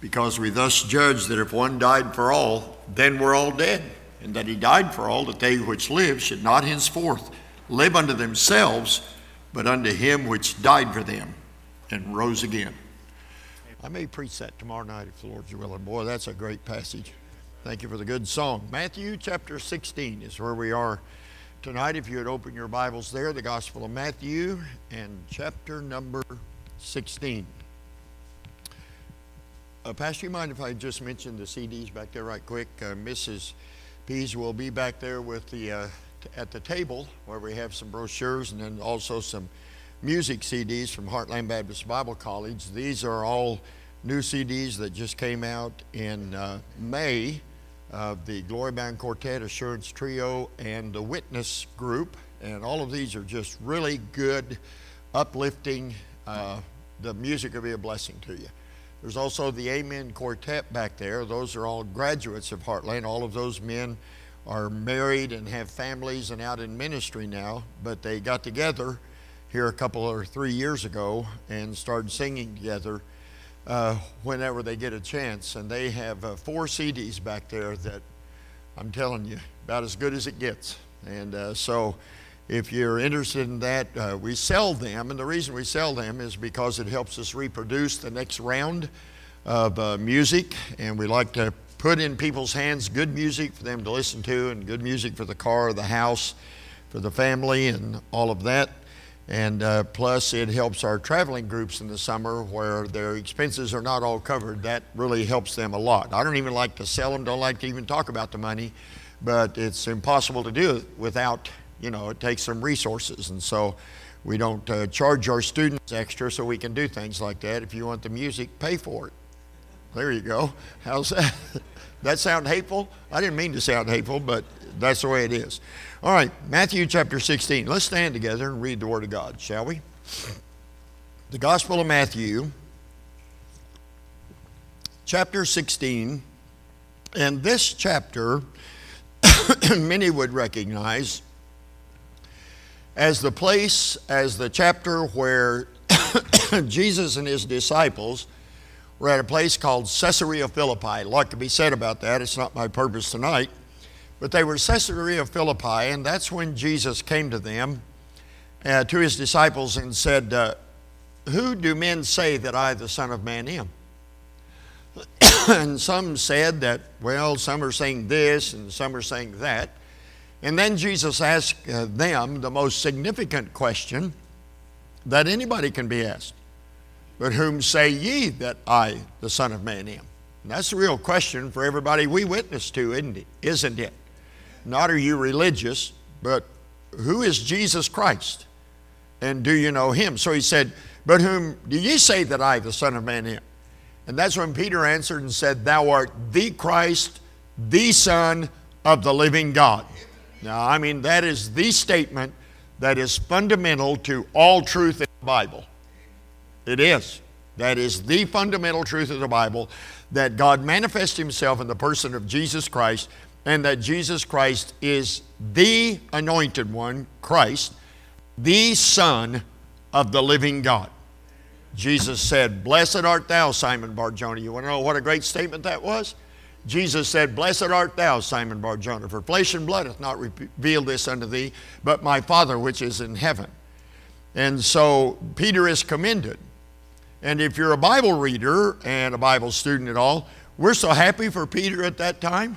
because we thus judge that if one died for all, then we're all dead, and that he died for all, that they which live should not henceforth live unto themselves, but unto him which died for them and rose again. I may preach that tomorrow night if the Lord's willing. Boy, that's a great passage. Thank you for the good song. Matthew chapter 16 is where we are tonight. If you would open your Bibles there, the Gospel of Matthew and chapter number 16. Pastor, you mind if I just mention the CDs back there right quick? Mrs. Pease will be back there with the at the table where we have some brochures and then also some music CDs from Heartland Baptist Bible College. These are all new CDs that just came out in May of the Glory Bound Quartet, Assurance Trio, and the Witness Group. And all of these are just really good, uplifting. The music will be a blessing to you. There's also the Amen Quartet back there. Those are all graduates of Heartland. All of those men are married and have families and out in ministry now, but they got together here a couple or 3 years ago and started singing together whenever they get a chance. And they have 4 CDs back there that I'm telling you, about as good as it gets. And so if you're interested in that, we sell them, and the reason we sell them is because it helps us reproduce the next round of music, and we like to put in people's hands good music for them to listen to, and good music for the car, the house, for the family, and all of that. And plus it helps our traveling groups in the summer where their expenses are not all covered. That really helps them a lot. I don't even like to sell them, don't like to even talk about the money, but it's impossible to do it without, it takes some resources. And so we don't charge our students extra so we can do things like that. If you want the music, pay for it. There you go. How's that? That sound hateful? I didn't mean to sound hateful, but that's the way it is. All right, Matthew chapter 16. Let's stand together and read the Word of God, shall we? The Gospel of Matthew, chapter 16. And this chapter, many would recognize as the place, as the chapter where Jesus and his disciples were at a place called Caesarea Philippi. A lot could be said about that. It's not my purpose tonight. But they were Caesarea Philippi, and that's when Jesus came to them, to his disciples, and said, who do men say that I, the Son of Man, am? And some said that, some are saying this, and some are saying that. And then Jesus asked them the most significant question that anybody can be asked. But whom say ye that I, the Son of Man, am? And that's the real question for everybody we witness to, isn't it? Not are you religious, but who is Jesus Christ? And do you know him? So he said, but whom do ye say that I, the Son of Man, am? And that's when Peter answered and said, thou art the Christ, the Son of the living God. Now, that is the statement that is fundamental to all truth in the Bible. It is. That is the fundamental truth of the Bible, that God manifests himself in the person of Jesus Christ, and that Jesus Christ is the anointed one, Christ, the Son of the living God. Jesus said, blessed art thou, Simon Bar-Jonah. You want to know what a great statement that was? Jesus said, blessed art thou, Simon Bar-Jonah, for flesh and blood hath not revealed this unto thee, but my Father which is in heaven. And so Peter is commended. And if you're a Bible reader and a Bible student at all, we're so happy for Peter at that time.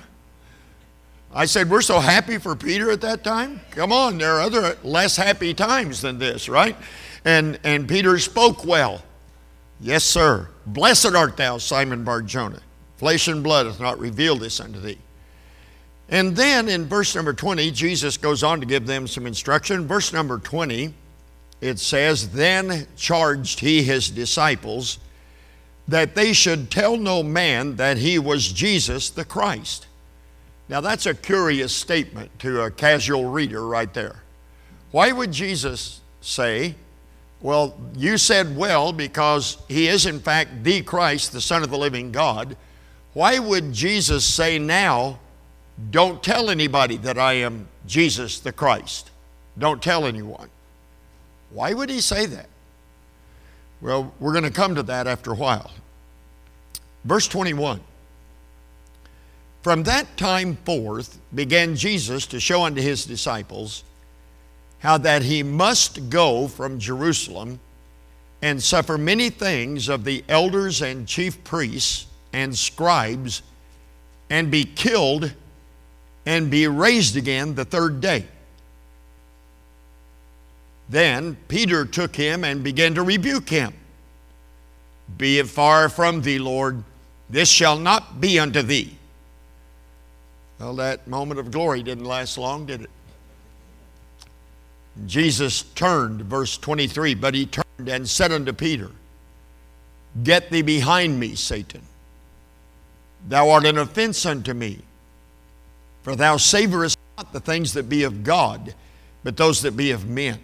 I said, we're so happy for Peter at that time. Come on, there are other less happy times than this, right? And Peter spoke well. Yes, sir. Blessed art thou, Simon Bar-Jonah. Flesh and blood hath not revealed this unto thee. And then in verse number 20, Jesus goes on to give them some instruction. Verse number 20, it says, then charged he his disciples that they should tell no man that he was Jesus the Christ. Now that's a curious statement to a casual reader right there. Why would Jesus say, well, you said well because he is in fact the Christ, the Son of the living God. Why would Jesus say now, don't tell anybody that I am Jesus the Christ? Don't tell anyone. Why would he say that? Well, we're going to come to that after a while. Verse 21. From that time forth began Jesus to show unto his disciples how that he must go from Jerusalem and suffer many things of the elders and chief priests and scribes, and be killed, and be raised again the third day. Then Peter took him and began to rebuke him. Be it far from thee, Lord, this shall not be unto thee. Well, that moment of glory didn't last long, did it? Jesus turned, verse 23, but he turned and said unto Peter, Get thee behind me, Satan. Thou art an offense unto me, for thou savorest not the things that be of God, but those that be of men.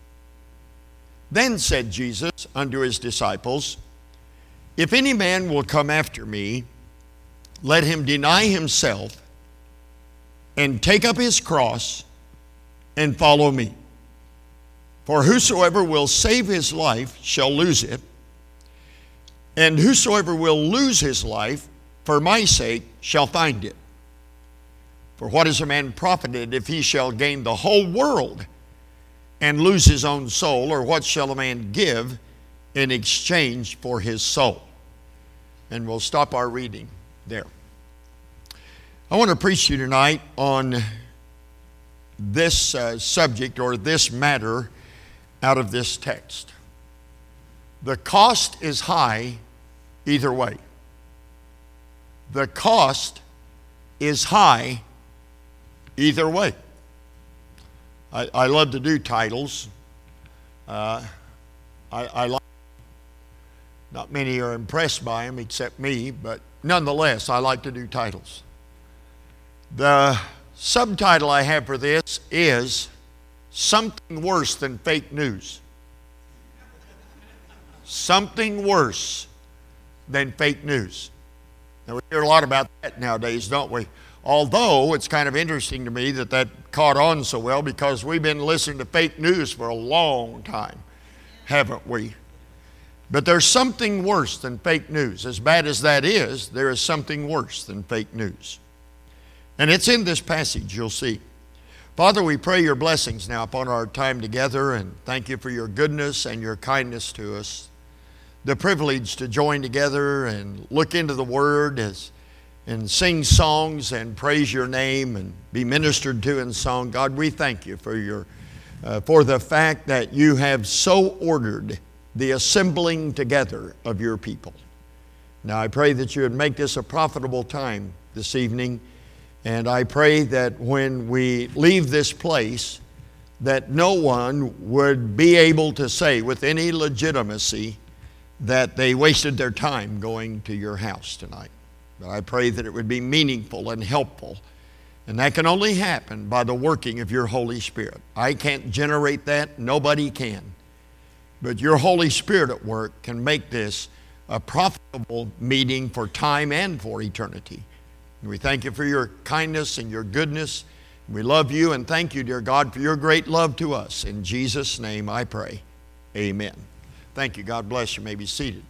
Then said Jesus unto his disciples, If any man will come after me, let him deny himself, and take up his cross, and follow me. For whosoever will save his life shall lose it, and whosoever will lose his life for my sake shall find it. For what is a man profited if he shall gain the whole world and lose his own soul? Or what shall a man give in exchange for his soul? And we'll stop our reading there. I want to preach to you tonight on this subject or this matter out of this text. The cost is high either way. The cost is high either way. I love to do titles. I like. Not many are impressed by them except me, but nonetheless, I like to do titles. The subtitle I have for this is Something Worse Than Fake News. Something worse than fake news. Now, we hear a lot about that nowadays, don't we? Although it's kind of interesting to me that caught on so well, because we've been listening to fake news for a long time, haven't we? But there's something worse than fake news. As bad as that is, there is something worse than fake news. And it's in this passage, you'll see. Father, we pray your blessings now upon our time together, and thank you for your goodness and your kindness to us. The privilege to join together and look into the Word and sing songs and praise your name and be ministered to in song. God, we thank you for the fact that you have so ordered the assembling together of your people. Now I pray that you would make this a profitable time this evening, and I pray that when we leave this place, that no one would be able to say with any legitimacy that they wasted their time going to your house tonight. But I pray that it would be meaningful and helpful. And that can only happen by the working of your Holy Spirit. I can't generate that. Nobody can. But your Holy Spirit at work can make this a profitable meeting for time and for eternity. And we thank you for your kindness and your goodness. We love you and thank you, dear God, for your great love to us. In Jesus' name I pray. Amen. Thank you. God bless you. You may be seated.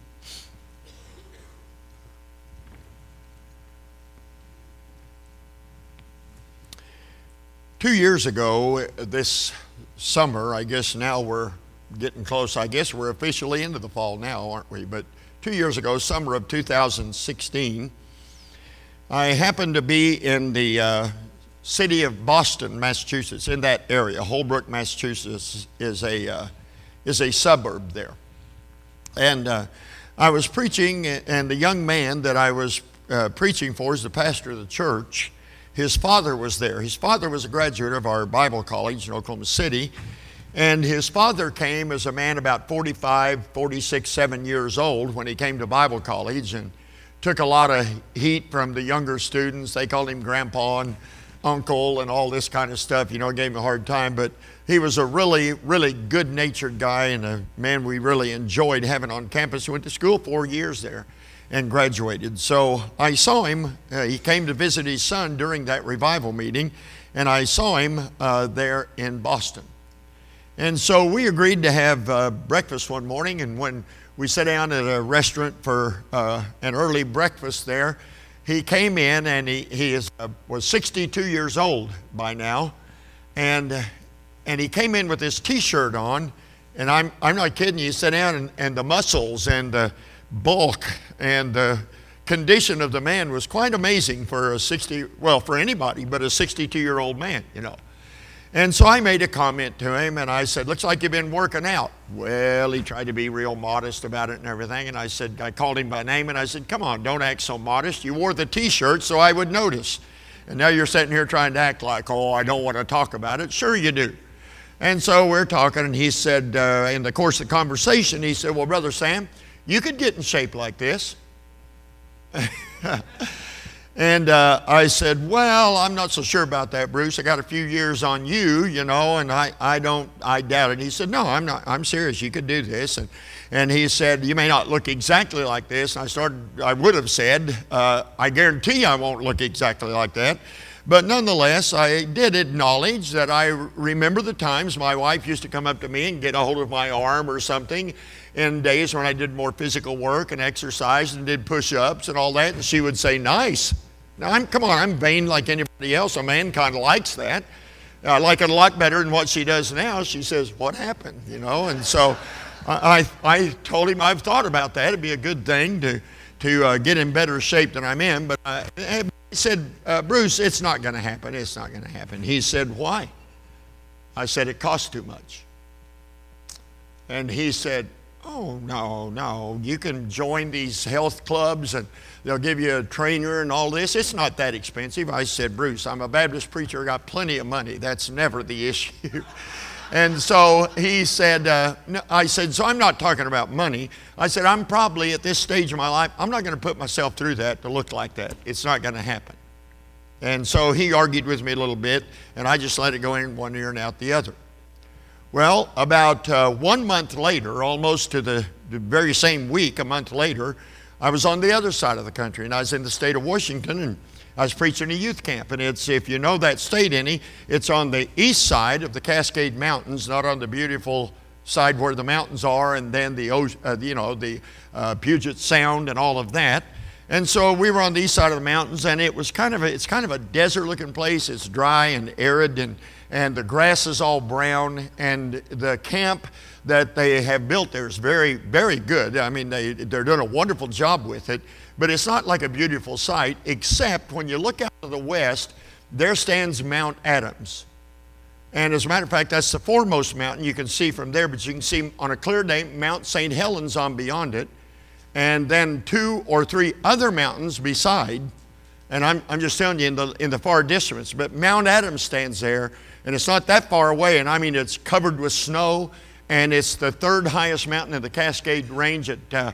Two years ago, this summer, I guess now we're getting close. I guess we're officially into the fall now, aren't we? But 2 years ago, summer of 2016, I happened to be in the city of Boston, Massachusetts, in that area. Holbrook, Massachusetts is a suburb there. And I was preaching, and the young man that I was preaching for is the pastor of the church. His father was there. His father was a graduate of our Bible college in Oklahoma City. And his father came as a man about 45, 46, 7 years old when he came to Bible college, and took a lot of heat from the younger students. They called him grandpa and uncle and all this kind of stuff, gave him a hard time. But he was a really, really good-natured guy and a man we really enjoyed having on campus. He went to school 4 years there and graduated. So I saw him. He came to visit his son during that revival meeting, and I saw him there in Boston. And so we agreed to have breakfast one morning, and when we sat down at a restaurant for an early breakfast there. He came in, and he was 62 years old by now, and he came in with his T-shirt on, and I'm not kidding you. He sat down, and the muscles and the bulk and the condition of the man was quite amazing for for anybody, but a 62-year-old man, you know. And so I made a comment to him, and I said, "Looks like you've been working out." Well, he tried to be real modest about it and everything, and I called him by name, and I said, "Come on, don't act so modest. You wore the T-shirt so I would notice. And now you're sitting here trying to act like, oh, I don't want to talk about it." Sure you do. And so we're talking, and he said, in the course of the conversation, he said, "Well, Brother Sam, you could get in shape like this." And I said, "Well, I'm not so sure about that, Bruce. I got a few years on you, you know, and I doubt it." He said, "No, I'm serious. You could do this." And he said, "You may not look exactly like this." And I would have said, "I guarantee I won't look exactly like that." But nonetheless, I did acknowledge that I remember the times my wife used to come up to me and get a hold of my arm or something in days when I did more physical work and exercise and did push-ups and all that, and she would say, "Nice." Now, I'm vain like anybody else. A man kind of likes that. I like it a lot better than what she does now. She says, "What happened?" You know, and so I told him I've thought about that. It'd be a good thing to get in better shape than I'm in. But he said, "Bruce, it's not going to happen. It's not going to happen." He said, "Why?" I said, "It costs too much." And he said, "Oh, no, you can join these health clubs and they'll give you a trainer and all this. It's not that expensive." I said, "Bruce, I'm a Baptist preacher. I got plenty of money. That's never the issue." And so he said, no, I said, "So I'm not talking about money." I said, "I'm probably at this stage of my life, I'm not going to put myself through that to look like that. It's not going to happen." And so he argued with me a little bit, and I just let it go in one ear and out the other. Well, about 1 month later, almost to the very same week, a month later, I was on the other side of the country, and I was in the state of Washington, and I was preaching a youth camp. And it's, if you know that state any, it's on the east side of the Cascade Mountains, not on the beautiful side where the mountains are, and then the Puget Sound and all of that. And so we were on the east side of the mountains, and it's kind of a desert-looking place. It's dry and arid, and the grass is all brown, and the camp that they have built there is very, very good. I mean, they're doing a wonderful job with it, but it's not like a beautiful sight, except when you look out to the west, there stands Mount Adams. And as a matter of fact, that's the foremost mountain you can see from there, but you can see on a clear day, Mount St. Helens on beyond it, and then 2 or 3 other mountains beside. And I'm just telling you in the far distance, but Mount Adams stands there, and it's not that far away, and I mean it's covered with snow, and it's the 3rd highest mountain in the Cascade Range at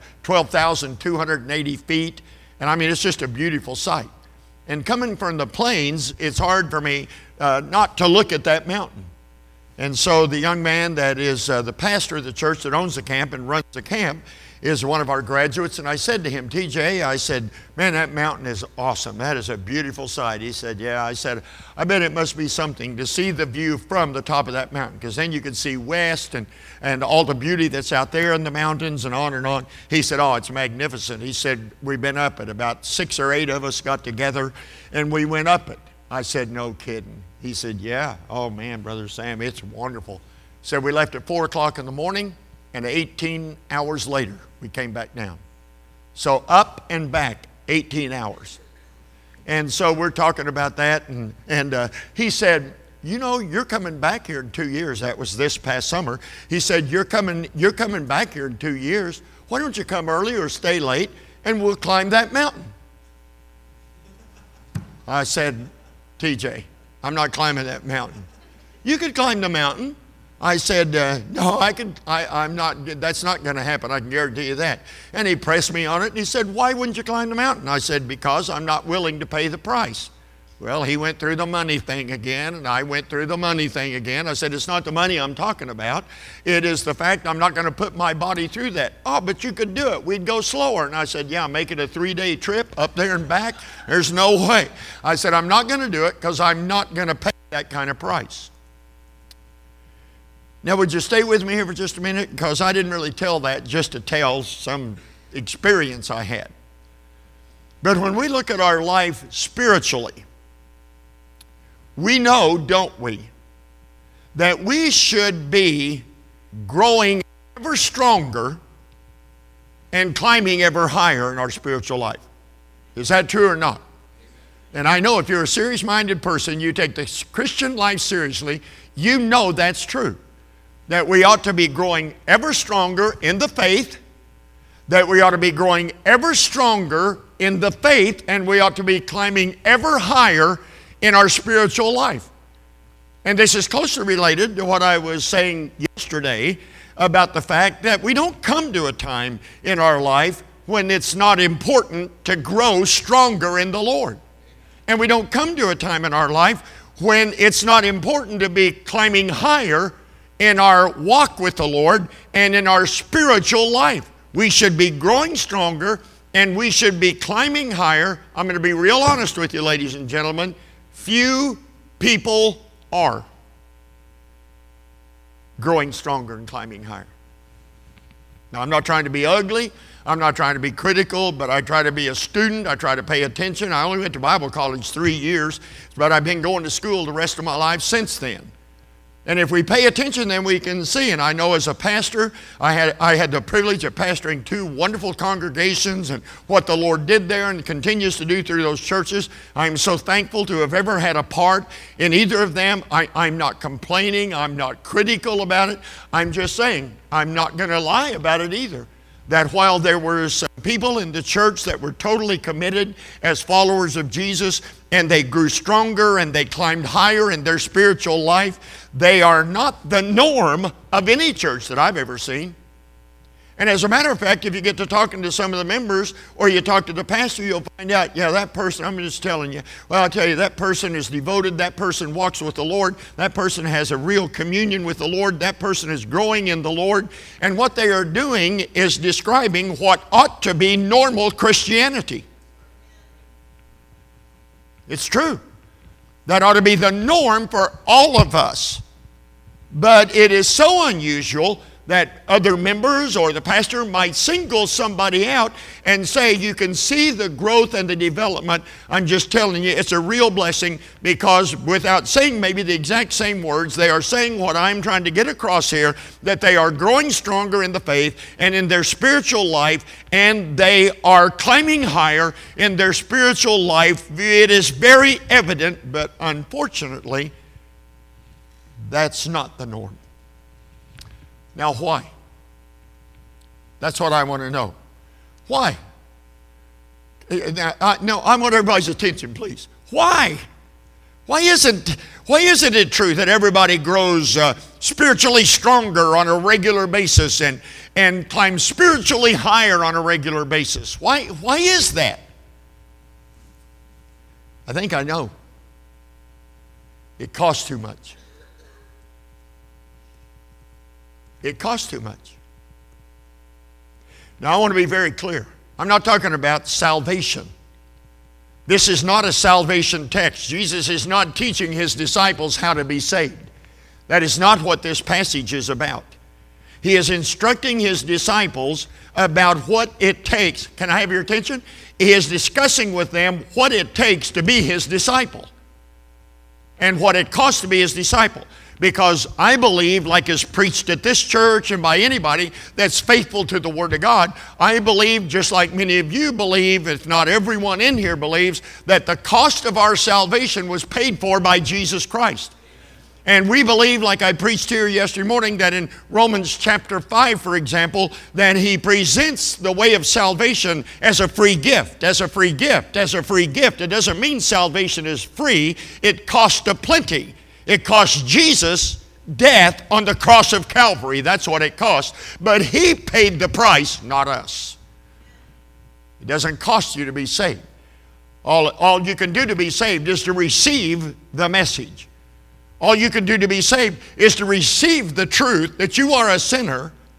12,280 feet, and I mean it's just a beautiful sight. And coming from the plains, it's hard for me not to look at that mountain. And so the young man that is the pastor of the church that owns the camp and runs the camp is one of our graduates, and I said to him, "TJ, I said, man, that mountain is awesome. That is a beautiful sight." He said, "Yeah." I said, "I bet it must be something to see the view from the top of that mountain, because then you can see west and all the beauty that's out there in the mountains and on and on." He said, "Oh, it's magnificent." He said, "We've been up it. About 6 or 8 of us got together, and we went up it." I said, "No kidding." He said, "Yeah. Oh, man, Brother Sam, it's wonderful." So we left at 4 o'clock in the morning, and 18 hours later, we came back down. So up and back, 18 hours. And so we're talking about that, and he said, "You know, you're coming back here in 2 years." That was this past summer. He said, you're coming back here in 2 years. Why don't you come early or stay late, and we'll climb that mountain?" I said, "TJ, I'm not climbing that mountain." "You could climb the mountain." I said, "No, I'm not, that's not going to happen. I can guarantee you that." And he pressed me on it, and he said, "Why wouldn't you climb the mountain?" I said, "Because I'm not willing to pay the price." Well, he went through the money thing again, and I went through the money thing again. I said, "It's not the money I'm talking about. It is the fact I'm not going to put my body through that." "Oh, but you could do it. We'd go slower." And I said, "Yeah, make it a 3-day trip up there and back? There's no way." I said, "I'm not going to do it because I'm not going to pay that kind of price." Now, would you stay with me here for just a minute? Because I didn't really tell that just to tell some experience I had. But when we look at our life spiritually, we know, don't we, that we should be growing ever stronger and climbing ever higher in our spiritual life. Is that true or not? And I know if you're a serious-minded person, you take the Christian life seriously, you know that's true. That we ought to be growing ever stronger in the faith, that we ought to be growing ever stronger in the faith, and we ought to be climbing ever higher in our spiritual life. And this is closely related to what I was saying yesterday about the fact that we don't come to a time in our life when it's not important to grow stronger in the Lord. And we don't come to a time in our life when it's not important to be climbing higher in our walk with the Lord and in our spiritual life. We should be growing stronger and we should be climbing higher. I'm going to be real honest with you, ladies and gentlemen. Few people are growing stronger and climbing higher. Now, I'm not trying to be ugly. I'm not trying to be critical, but I try to be a student. I try to pay attention. I only went to Bible college 3 years, but I've been going to school the rest of my life since then. And if we pay attention, then we can see. And I know as a pastor, I had the privilege of pastoring 2 wonderful congregations, and what the Lord did there and continues to do through those churches. I'm so thankful to have ever had a part in either of them. I'm not complaining. I'm not critical about it. I'm just saying I'm not going to lie about it either. That while there were some people in the church that were totally committed as followers of Jesus, and they grew stronger and they climbed higher in their spiritual life, they are not the norm of any church that I've ever seen. And as a matter of fact, if you get to talking to some of the members or you talk to the pastor, you'll find out, yeah, that person, I'm just telling you, well, I'll tell you, that person is devoted, that person walks with the Lord, that person has a real communion with the Lord, that person is growing in the Lord, and what they are doing is describing what ought to be normal Christianity. It's true. That ought to be the norm for all of us. But it is so unusual that other members or the pastor might single somebody out and say, you can see the growth and the development. I'm just telling you, it's a real blessing, because without saying maybe the exact same words, they are saying what I'm trying to get across here, that they are growing stronger in the faith and in their spiritual life, and they are climbing higher in their spiritual life. It is very evident, but unfortunately, that's not the norm. Now, why? That's what I want to know. Why? Now, I want everybody's attention, please. Why? Why isn't it true that everybody grows spiritually stronger on a regular basis and climbs spiritually higher on a regular basis? Why is that? I think I know. It costs too much. It costs too much. Now, I want to be very clear. I'm not talking about salvation. This is not a salvation text. Jesus is not teaching his disciples how to be saved. That is not what this passage is about. He is instructing his disciples about what it takes. Can I have your attention? He is discussing with them what it takes to be his disciple and what it costs to be his disciple. Because I believe, like is preached at this church and by anybody that's faithful to the Word of God, I believe, just like many of you believe, if not everyone in here believes, that the cost of our salvation was paid for by Jesus Christ. And we believe, like I preached here yesterday morning, that in Romans chapter 5, for example, that he presents the way of salvation as a free gift, as a free gift, as a free gift. It doesn't mean salvation is free. It costs a plenty. It cost Jesus death on the cross of Calvary. That's what it cost. But he paid the price, not us. It doesn't cost you to be saved. All you can do to be saved is to receive the message. All you can do to be saved is to receive the truth that you are a sinner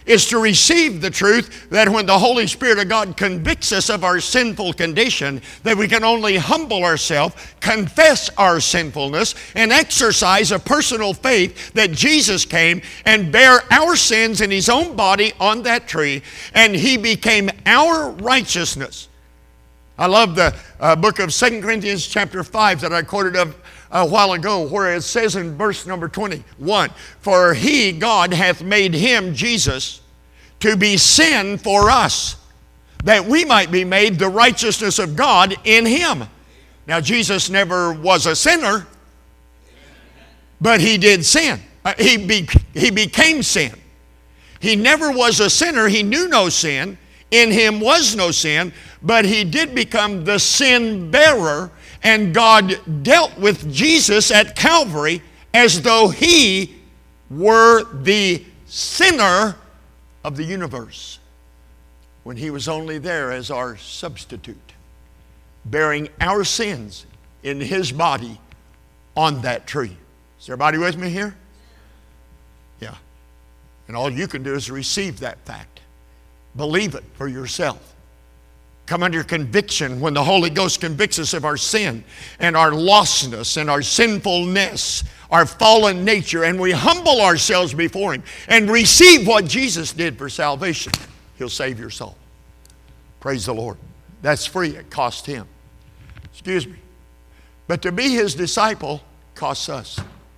is to receive the truth that when the Holy Spirit of God convicts us of our sinful condition, that we can only humble ourselves, confess our sinfulness, and exercise a personal faith that Jesus came and bare our sins in His own body on that tree, and He became our righteousness. I love the book of 2 Corinthians chapter 5 that I quoted a while ago, where it says in verse number 21, "For He, God, hath made Him, Jesus, to be sin for us, that we might be made the righteousness of God in Him." Now, Jesus never was a sinner, but He did sin. He became sin. He never was a sinner. He knew no sin. In Him was no sin, but He did become the sin bearer. And God dealt with Jesus at Calvary as though He were the sinner of the universe, when He was only there as our substitute, bearing our sins in His body on that tree. Is everybody with me here? Yeah. And all you can do is receive that fact. Believe it for yourself. Come under conviction when the Holy Ghost convicts us of our sin and our lostness and our sinfulness, our fallen nature, and we humble ourselves before Him and receive what Jesus did for salvation. He'll save your soul. Praise the Lord. That's free. It cost Him. Excuse me. But to be His disciple costs us.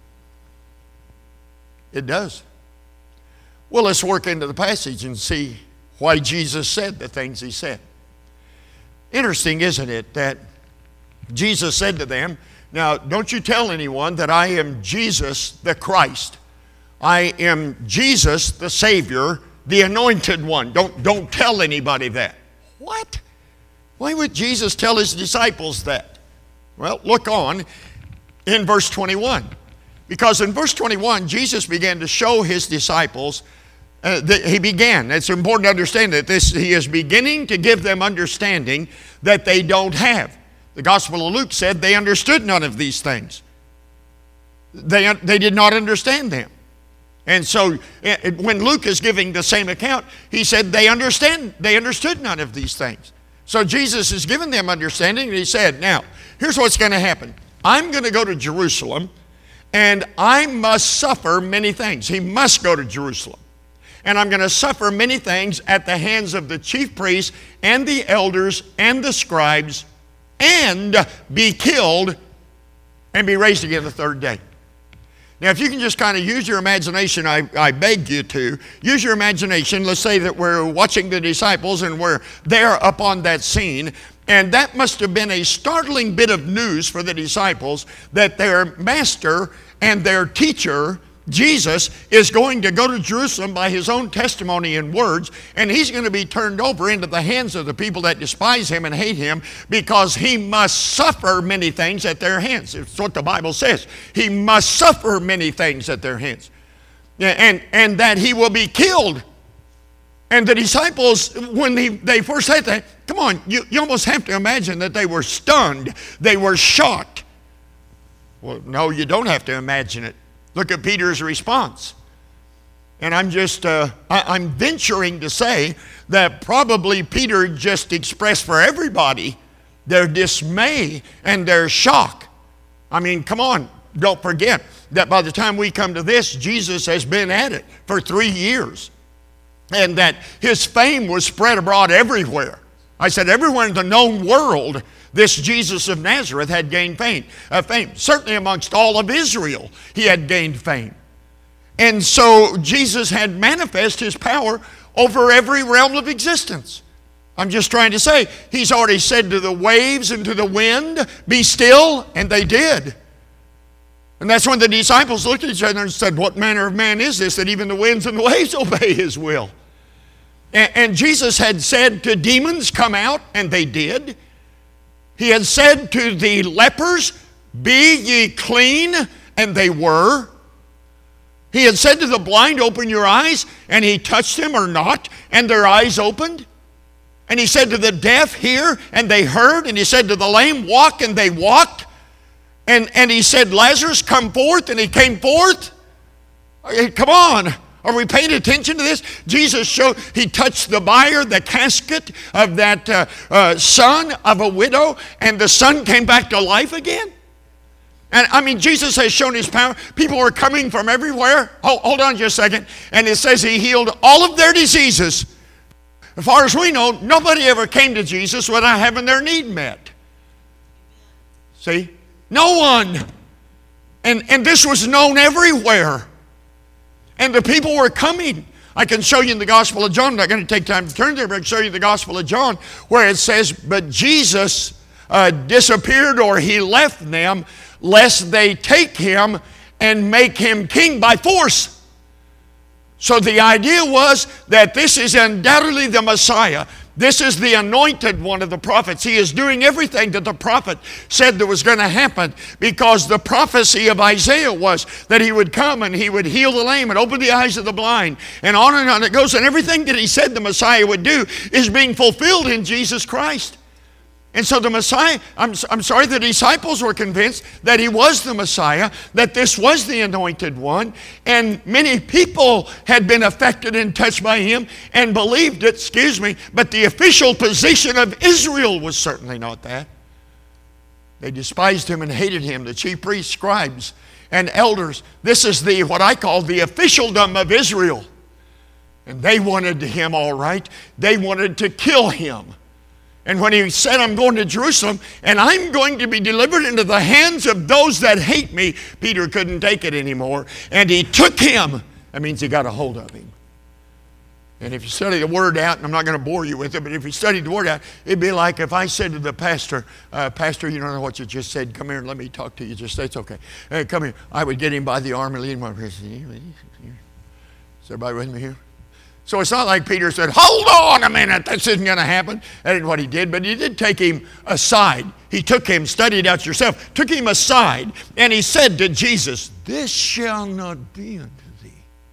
It does. Well, let's work into the passage and see why Jesus said the things He said. Interesting, isn't it, that Jesus said to them, "Now, don't you tell anyone that I am Jesus the Christ. I am Jesus the Savior, the Anointed One. Don't tell anybody that." What? Why would Jesus tell His disciples that? Well, look on in verse 21. Because in verse 21, Jesus began to show His disciples it's important to understand that He is beginning to give them understanding that they don't have. The Gospel of Luke said they understood none of these things. They did not understand them. And so when Luke is giving the same account, he said they understood none of these things. So Jesus is giving them understanding, and He said, "Now, here's what's going to happen. I'm going to go to Jerusalem, and I must suffer many things." He must go to Jerusalem. "And I'm going to suffer many things at the hands of the chief priests and the elders and the scribes, and be killed and be raised again the third day." Now, if you can just kind of use your imagination, I beg you to, use your imagination. Let's say that we're watching the disciples and we're there up on that scene, and that must have been a startling bit of news for the disciples that their master and their teacher, Jesus, is going to go to Jerusalem by His own testimony and words, and He's going to be turned over into the hands of the people that despise Him and hate Him, because He must suffer many things at their hands. It's what the Bible says. He must suffer many things at their hands. And that He will be killed. And the disciples, when they first said that, come on, you almost have to imagine that they were stunned. They were shocked. Well, no, you don't have to imagine it. Look at Peter's response. And I'm venturing to say that probably Peter just expressed for everybody their dismay and their shock. I mean, come on, don't forget that by the time we come to this, Jesus has been at it for 3 years. And that His fame was spread abroad everywhere. I said everywhere in the known world, this Jesus of Nazareth had gained fame. Certainly amongst all of Israel, He had gained fame. And so Jesus had manifested His power over every realm of existence. I'm just trying to say, He's already said to the waves and to the wind, "Be still," and they did. And that's when the disciples looked at each other and said, "What manner of man is this that even the winds and the waves obey His will?" And Jesus had said to demons, "Come out," and they did. He had said to the lepers, "Be ye clean," and they were. He had said to the blind, "Open your eyes," and He touched them or not, and their eyes opened. And He said to the deaf, "Hear," and they heard. And He said to the lame, "Walk," and they walked. And He said, "Lazarus, come forth," and he came forth. Come on. Are we paying attention to this? Jesus showed, he touched the bier, the casket of that son of a widow, and the son came back to life again. And I mean, Jesus has shown his power. People are coming from everywhere. Hold on just a second. And it says he healed all of their diseases. As far as we know, nobody ever came to Jesus without having their need met. See? No one. And this was known everywhere. And the people were coming. I can show you in the Gospel of John. I'm not going to take time to turn there, but I can show you the Gospel of John where it says, but Jesus disappeared, or he left them, lest they take him and make him king by force. So the idea was that this is undoubtedly the Messiah. This is the anointed one of the prophets. He is doing everything that the prophet said that was going to happen, because the prophecy of Isaiah was that he would come and he would heal the lame and open the eyes of the blind, and on it goes. And everything that he said the Messiah would do is being fulfilled in Jesus Christ. And so the Messiah, I'm sorry, the disciples were convinced that he was the Messiah, that this was the anointed one, and many people had been affected and touched by him and believed it, but the official position of Israel was certainly not that. They despised him and hated him, the chief priests, scribes, and elders. This is what I call the officialdom of Israel. And they wanted him, all right. They wanted to kill him. And when he said, I'm going to Jerusalem, and I'm going to be delivered into the hands of those that hate me, Peter couldn't take it anymore. And he took him. That means he got a hold of him. And if you study the word out, and I'm not going to bore you with it, but if you studied the word out, it'd be like if I said to the pastor, Pastor, you don't know what you just said. Come here and let me talk to you. Just it's okay. Hey, come here. I would get him by the arm and lead him over. Is everybody with me here? So it's not like Peter said, hold on a minute, this isn't going to happen. That isn't what he did, but he did take him aside. He took him, study it out yourself, took him aside, and he said to Jesus, this shall not be unto thee.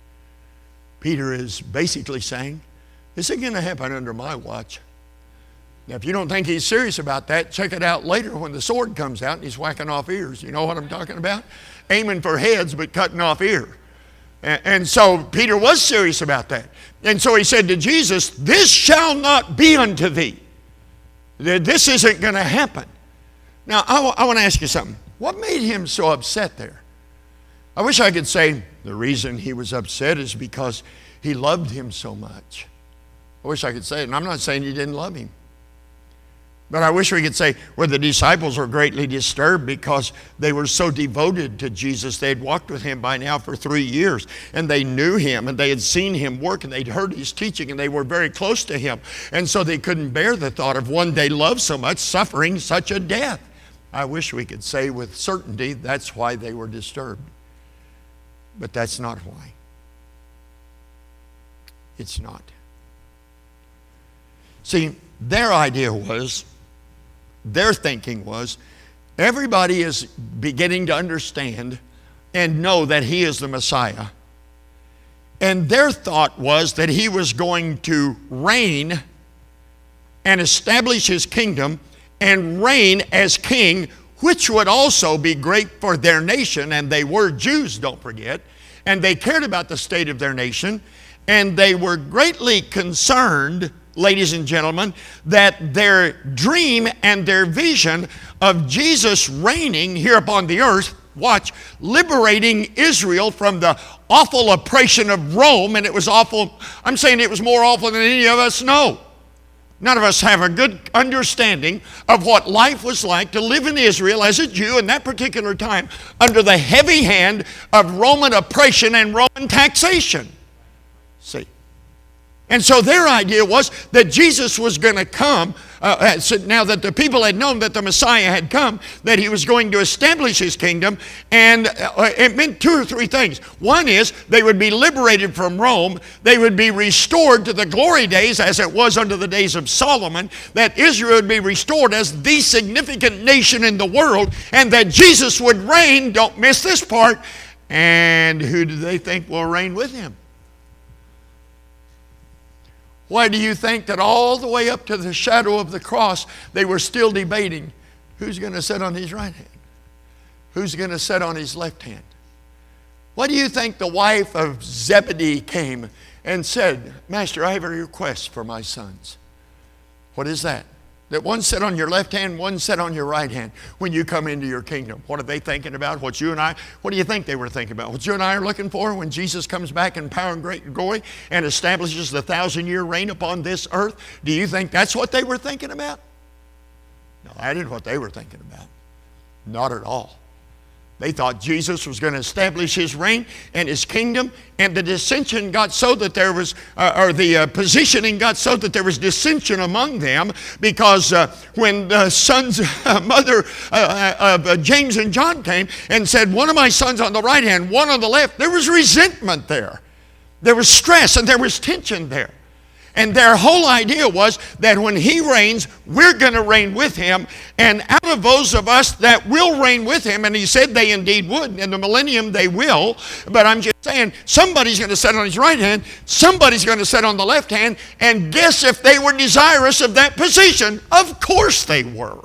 Peter is basically saying, this isn't going to happen under my watch. Now, if you don't think he's serious about that, check it out later when the sword comes out and he's whacking off ears. You know what I'm talking about? Aiming for heads, but cutting off ears. And so Peter was serious about that. And so he said to Jesus, this shall not be unto thee. This isn't going to happen. Now, I want to ask you something. What made him so upset there? I wish I could say the reason he was upset is because he loved him so much. I wish I could say it, and I'm not saying he didn't love him. But I wish we could say, well, the disciples were greatly disturbed because they were so devoted to Jesus. They had walked with him by now for 3 years, and they knew him, and they had seen him work, and they'd heard his teaching, and they were very close to him. And so they couldn't bear the thought of one they loved so much suffering such a death. I wish we could say with certainty that's why they were disturbed. But that's not why. It's not. See, their idea was, their thinking was, everybody is beginning to understand and know that he is the Messiah. And their thought was that he was going to reign and establish his kingdom and reign as king, which would also be great for their nation. And they were Jews, don't forget. And they cared about the state of their nation. And they were greatly concerned, ladies and gentlemen, that their dream and their vision of Jesus reigning here upon the earth, watch, liberating Israel from the awful oppression of Rome, and it was awful. I'm saying it was more awful than any of us know. None of us have a good understanding of what life was like to live in Israel as a Jew in that particular time under the heavy hand of Roman oppression and Roman taxation. See? And so their idea was that Jesus was going to come, now that the people had known that the Messiah had come, that he was going to establish his kingdom, and it meant 2 or 3 things. One is they would be liberated from Rome, they would be restored to the glory days as it was under the days of Solomon, that Israel would be restored as the significant nation in the world, and that Jesus would reign, don't miss this part, and who do they think will reign with him? Why do you think that all the way up to the shadow of the cross, they were still debating who's going to sit on his right hand? Who's going to sit on his left hand? What do you think the wife of Zebedee came and said, Master, I have a request for my sons. What is that? That one sit on your left hand, one sit on your right hand when you come into your kingdom. What are they thinking about? What do you think they were thinking about? What you and I are looking for when Jesus comes back in power and great glory and establishes the 1,000-year reign upon this earth? Do you think that's what they were thinking about? No, that isn't what they were thinking about. Not at all. They thought Jesus was going to establish his reign and his kingdom, and the dissension got so that there was, positioning got so that there was dissension among them, because when the son's mother of James and John came and said, one of my sons on the right hand, one on the left, there was resentment there. There was stress and there was tension there. And their whole idea was that when he reigns, we're going to reign with him. And out of those of us that will reign with him, and he said they indeed would, in the millennium they will, but I'm just saying, somebody's going to sit on his right hand, somebody's going to sit on the left hand, and guess if they were desirous of that position? Of course they were.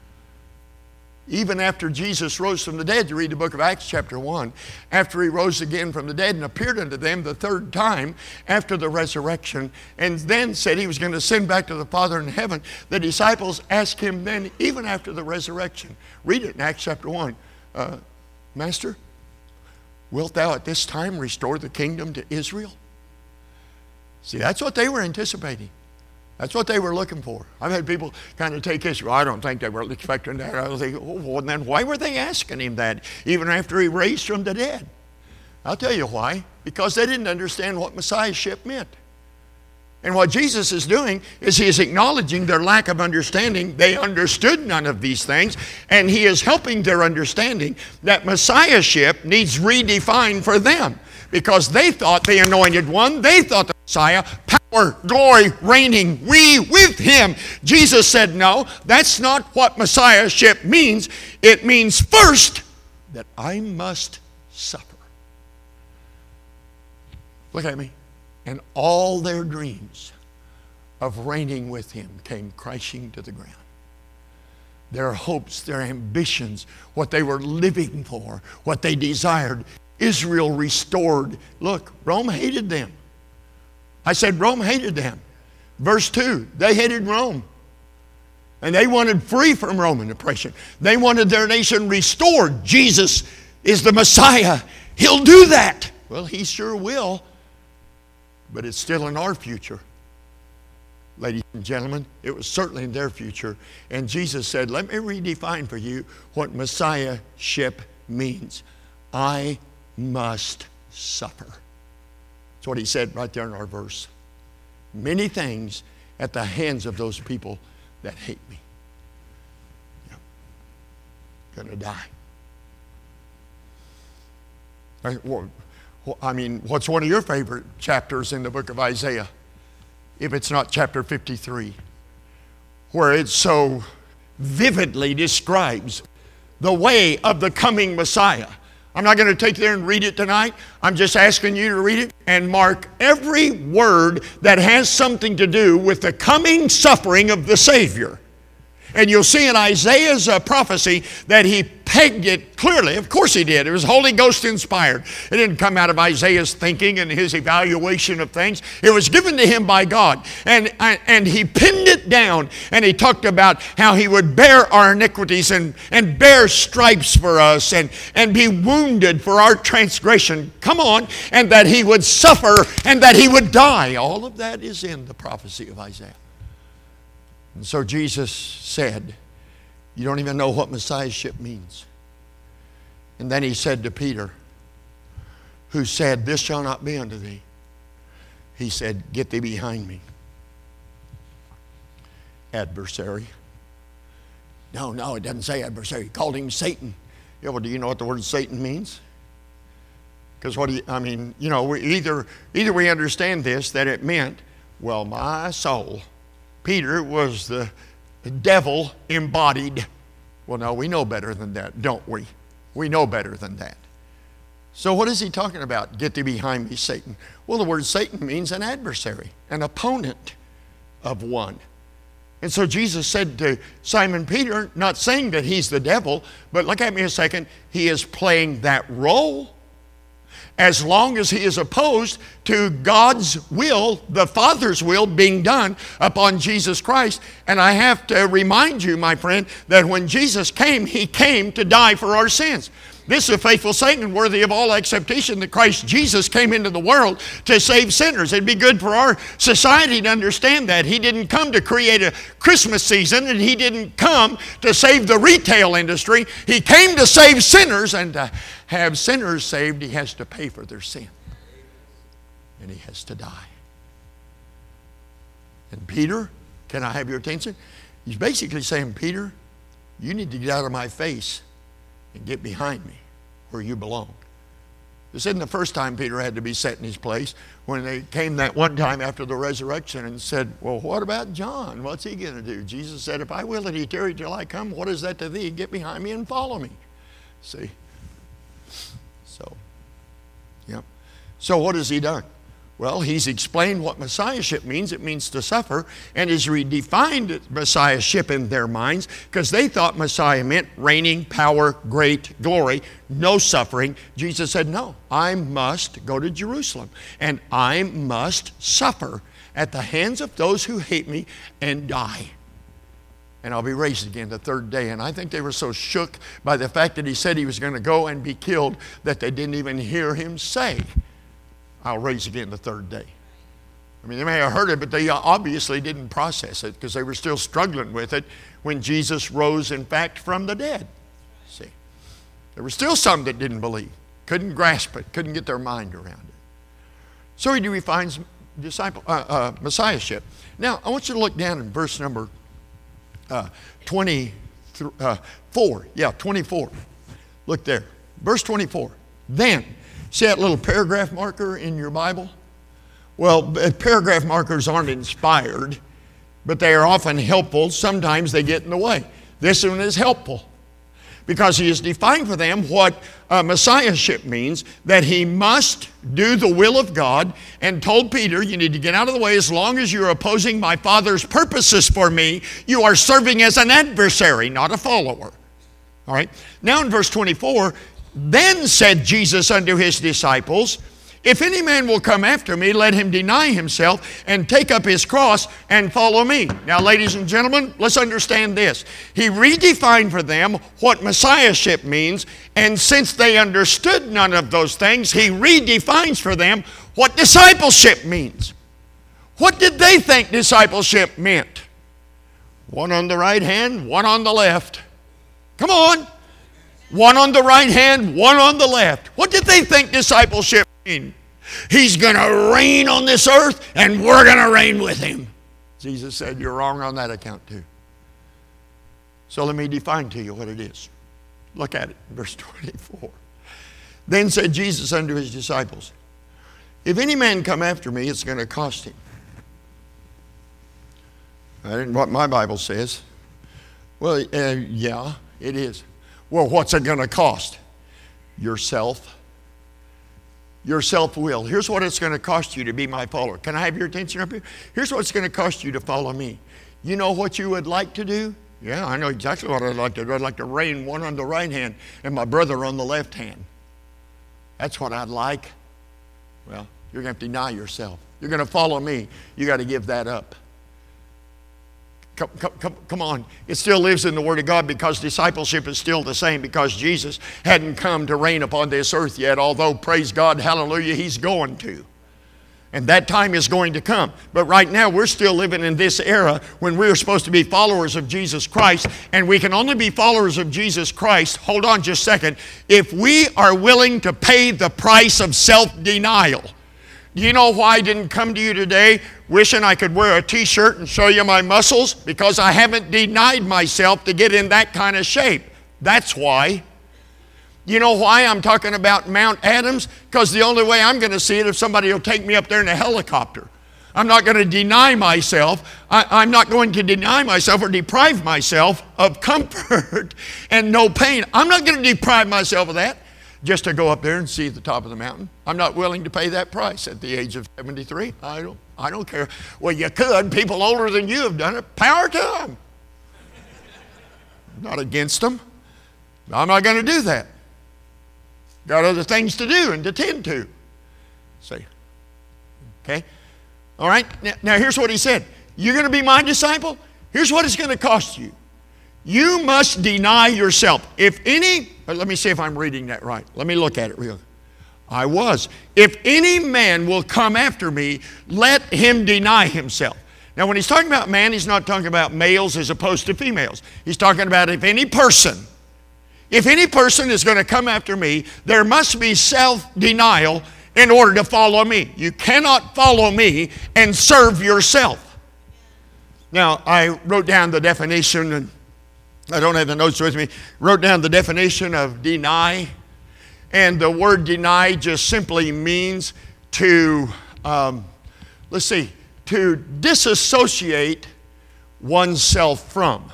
Even after Jesus rose from the dead, you read the book of Acts chapter 1, after he rose again from the dead and appeared unto them the third time after the resurrection, and then said he was going to send back to the Father in heaven, the disciples asked him then, even after the resurrection, read it in Acts chapter 1, Master, wilt thou at this time restore the kingdom to Israel? See, that's what they were anticipating. That's what they were looking for. I've had people kind of take issue. I don't think they were expecting that. I was thinking, well, then why were they asking him that even after he raised from the dead? I'll tell you why. Because they didn't understand what messiahship meant. And what Jesus is doing is he is acknowledging their lack of understanding. They understood none of these things, and he is helping their understanding that messiahship needs redefined for them. Because they thought the anointed one, they thought the Messiah, power, glory, reigning, we with him. Jesus said, no, that's not what messiahship means. It means first that I must suffer. Look at me. And all their dreams of reigning with him came crashing to the ground. Their hopes, their ambitions, what they were living for, what they desired, Israel restored. Look, Rome hated them. I said Rome hated them. Verse 2, they hated Rome. And they wanted free from Roman oppression. They wanted their nation restored. Jesus is the Messiah. He'll do that. Well, he sure will. But it's still in our future. Ladies and gentlemen, it was certainly in their future. And Jesus said, let me redefine for you what messiahship means. I must suffer. That's what he said right there in our verse. Many things at the hands of those people that hate me. Yeah. Gonna die. I mean, what's one of your favorite chapters in the book of Isaiah? If it's not chapter 53, where it so vividly describes the way of the coming Messiah. I'm not going to take you there and read it tonight. I'm just asking you to read it and mark every word that has something to do with the coming suffering of the Savior. And you'll see in Isaiah's prophecy that he pegged it clearly. Of course he did. It was Holy Ghost inspired. It didn't come out of Isaiah's thinking and his evaluation of things. It was given to him by God. And he pinned it down, and he talked about how he would bear our iniquities and bear stripes for us and be wounded for our transgression. Come on. And that he would suffer and that he would die. All of that is in the prophecy of Isaiah. And so Jesus said, you don't even know what messiahship means. And then he said to Peter, who said, this shall not be unto thee. He said, get thee behind me, adversary. No, it doesn't say adversary. He called him Satan. Yeah, well, do you know what the word Satan means? Because either we understand this, that it meant, well, my soul. Peter was the devil embodied. Well, no, we know better than that, don't we? We know better than that. So what is he talking about? Get thee behind me, Satan. Well, the word Satan means an adversary, an opponent of one. And so Jesus said to Simon Peter, not saying that he's the devil, but look at me a second, he is playing that role. as long as he is opposed to God's will, the Father's will being done upon Jesus Christ. And I have to remind you, my friend, that when Jesus came, he came to die for our sins. This is a faithful saying worthy of all acceptation, that Christ Jesus came into the world to save sinners. It'd be good for our society to understand that. He didn't come to create a Christmas season, and he didn't come to save the retail industry. He came to save sinners, and to have sinners saved, he has to pay for their sin. And he has to die. And Peter, can I have your attention? He's basically saying, Peter, you need to get out of my face and get behind me where you belong. This isn't the first time Peter had to be set in his place. When they came that one time after the resurrection and said, well, what about John? What's he going to do? Jesus said, if I will that he tarry till I come, what is that to thee? Get behind me and follow me. See? So what has he done? Well, he's explained what Messiahship means. It means to suffer, and he's redefined Messiahship in their minds, because they thought Messiah meant reigning, power, great glory, no suffering. Jesus said, no, I must go to Jerusalem, and I must suffer at the hands of those who hate me and die. And I'll be raised again the third day. And I think they were so shook by the fact that he said he was going to go and be killed that they didn't even hear him say, I'll raise again the third day. I mean, they may have heard it, but they obviously didn't process it, because they were still struggling with it when Jesus rose, in fact, from the dead. See, there were still some that didn't believe, couldn't grasp it, couldn't get their mind around it. So he defines Messiahship. Now, I want you to look down in verse number 24. Yeah, 24. Look there. Verse 24. Then, see that little paragraph marker in your Bible? Well, paragraph markers aren't inspired, but they are often helpful. Sometimes they get in the way. This one is helpful, because he has defined for them what Messiahship means, that he must do the will of God, and told Peter, you need to get out of the way. As long as you're opposing my Father's purposes for me, you are serving as an adversary, not a follower. All right? Now in verse 24, then said Jesus unto his disciples, if any man will come after me, let him deny himself and take up his cross and follow me. Now, ladies and gentlemen, let's understand this. He redefined for them what Messiahship means, and since they understood none of those things, he redefines for them what discipleship means. What did they think discipleship meant? One on the right hand, one on the left. Come on. One on the right hand, one on the left. What did they think discipleship mean? He's going to reign on this earth, and we're going to reign with him. Jesus said, you're wrong on that account too. So let me define to you what it is. Look at it, verse 24. Then said Jesus unto his disciples, if any man come after me, it's going to cost him. That isn't what my Bible says. Well, yeah, it is. Well, what's it going to cost? Yourself. Your self-will. Here's what it's going to cost you to be my follower. Can I have your attention up here? Here's what it's going to cost you to follow me. You know what you would like to do? Yeah, I know exactly what I'd like to do. I'd like to reign one on the right hand and my brother on the left hand. That's what I'd like. Well, you're going to have to deny yourself. You're going to follow me. You got to give that up. Come on. It still lives in the Word of God, because discipleship is still the same, because Jesus hadn't come to reign upon this earth yet, although, praise God, hallelujah, he's going to. And that time is going to come. But right now, we're still living in this era when we're supposed to be followers of Jesus Christ, and we can only be followers of Jesus Christ, hold on just a second, if we are willing to pay the price of self-denial. Do you know why I didn't come to you today wishing I could wear a t-shirt and show you my muscles? Because I haven't denied myself to get in that kind of shape. That's why. You know why I'm talking about Mount Adams? Because the only way I'm going to see it, if somebody will take me up there in a helicopter. I'm not going to deny myself. I'm not going to deny myself or deprive myself of comfort and no pain. I'm not going to deprive myself of that just to go up there and see the top of the mountain. I'm not willing to pay that price at the age of 73. I don't care. Well, you could. People older than you have done it. Power to them. I'm not against them. I'm not going to do that. Got other things to do and to tend to. See? Okay? All right? Now here's what he said. You're going to be my disciple? Here's what it's going to cost you. You must deny yourself. If any, let me see if I'm reading that right. Let me look at it real. I was. If any man will come after me, let him deny himself. Now when he's talking about man, he's not talking about males as opposed to females. He's talking about if any person is going to come after me, there must be self-denial in order to follow me. You cannot follow me and serve yourself. Now, I wrote down the definition, and I don't have the notes with me, wrote down the definition of deny. And the word deny just simply means to, to disassociate oneself from.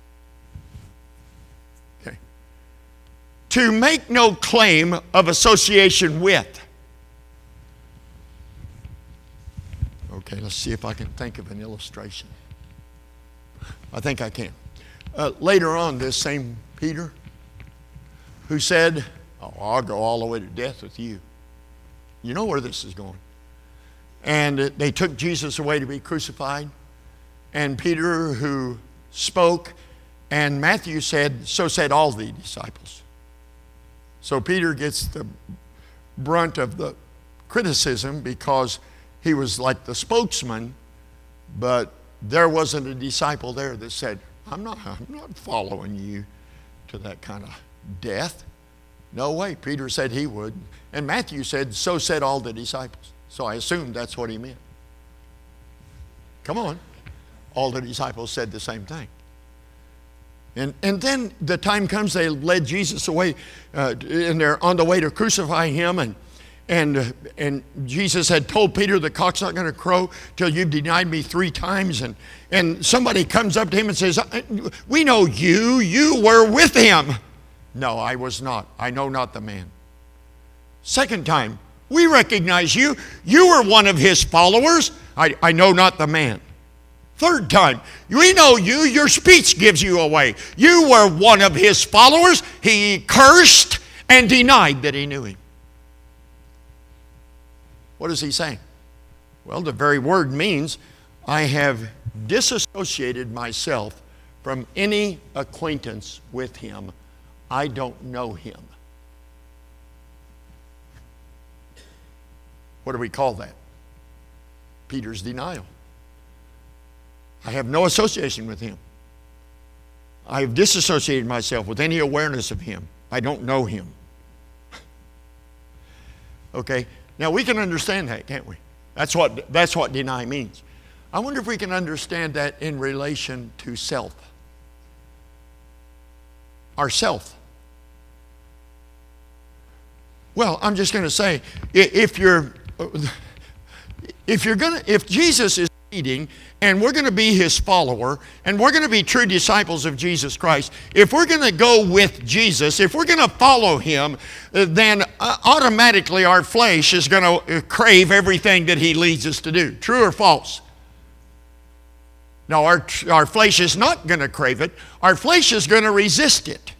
Okay. To make no claim of association with. Okay, let's see if I can think of an illustration. I think I can. Later on, this same Peter, who said, "Oh, I'll go all the way to death with you." You know where this is going. And they took Jesus away to be crucified. And Peter, who spoke, and Matthew said, so said all the disciples. So Peter gets the brunt of the criticism because he was like the spokesman, but there wasn't a disciple there that said, I'm not following you to that kind of death. No way. Peter said he would. And Matthew said, so said all the disciples. So I assumed that's what he meant. Come on. All the disciples said the same thing. And then the time comes, they led Jesus away, and they're on the way to crucify him, and Jesus had told Peter, the cock's not going to crow till you've denied me 3 times. And somebody comes up to him and says, we know you were with him. No, I was not. I know not the man. Second time, we recognize you. You were one of his followers. I know not the man. Third time, we know you. Your speech gives you away. You were one of his followers. He cursed and denied that he knew him. What is he saying? Well, the very word means I have disassociated myself from any acquaintance with him. I don't know him. What do we call that? Peter's denial. I have no association with him. I have disassociated myself with any awareness of him. I don't know him. Okay? Now we can understand that, can't we? That's what deny means. I wonder if we can understand that in relation to self. Ourself. Well, I'm just going to say, if Jesus is leading, and we're going to be his follower, and we're going to be true disciples of Jesus Christ, if we're going to go with Jesus, if we're going to follow him, then automatically our flesh is going to crave everything that he leads us to do. True or false? No, our flesh is not going to crave it. Our flesh is going to resist it.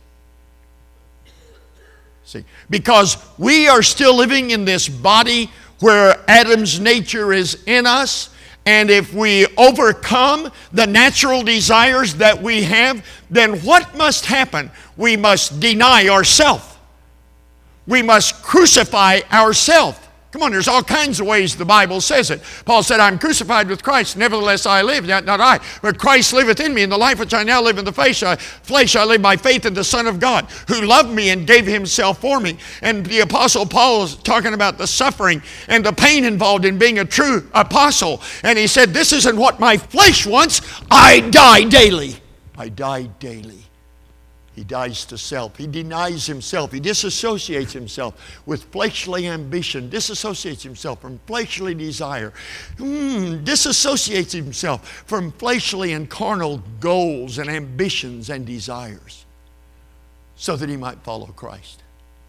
See, because we are still living in this body where Adam's nature is in us. And if we overcome the natural desires that we have, then what must happen? We must deny ourselves. We must crucify ourselves. Come on, there's all kinds of ways the Bible says it. Paul said, I'm crucified with Christ, nevertheless I live, yet not I, but Christ liveth in me. In the life which I now live in the flesh, I live by faith in the Son of God, who loved me and gave himself for me. And the Apostle Paul is talking about the suffering and the pain involved in being a true apostle. And he said, this isn't what my flesh wants. I die daily. I die daily. He dies to self. He denies himself. He disassociates himself with fleshly ambition, disassociates himself from fleshly desire, disassociates himself from fleshly and carnal goals and ambitions and desires so that he might follow Christ.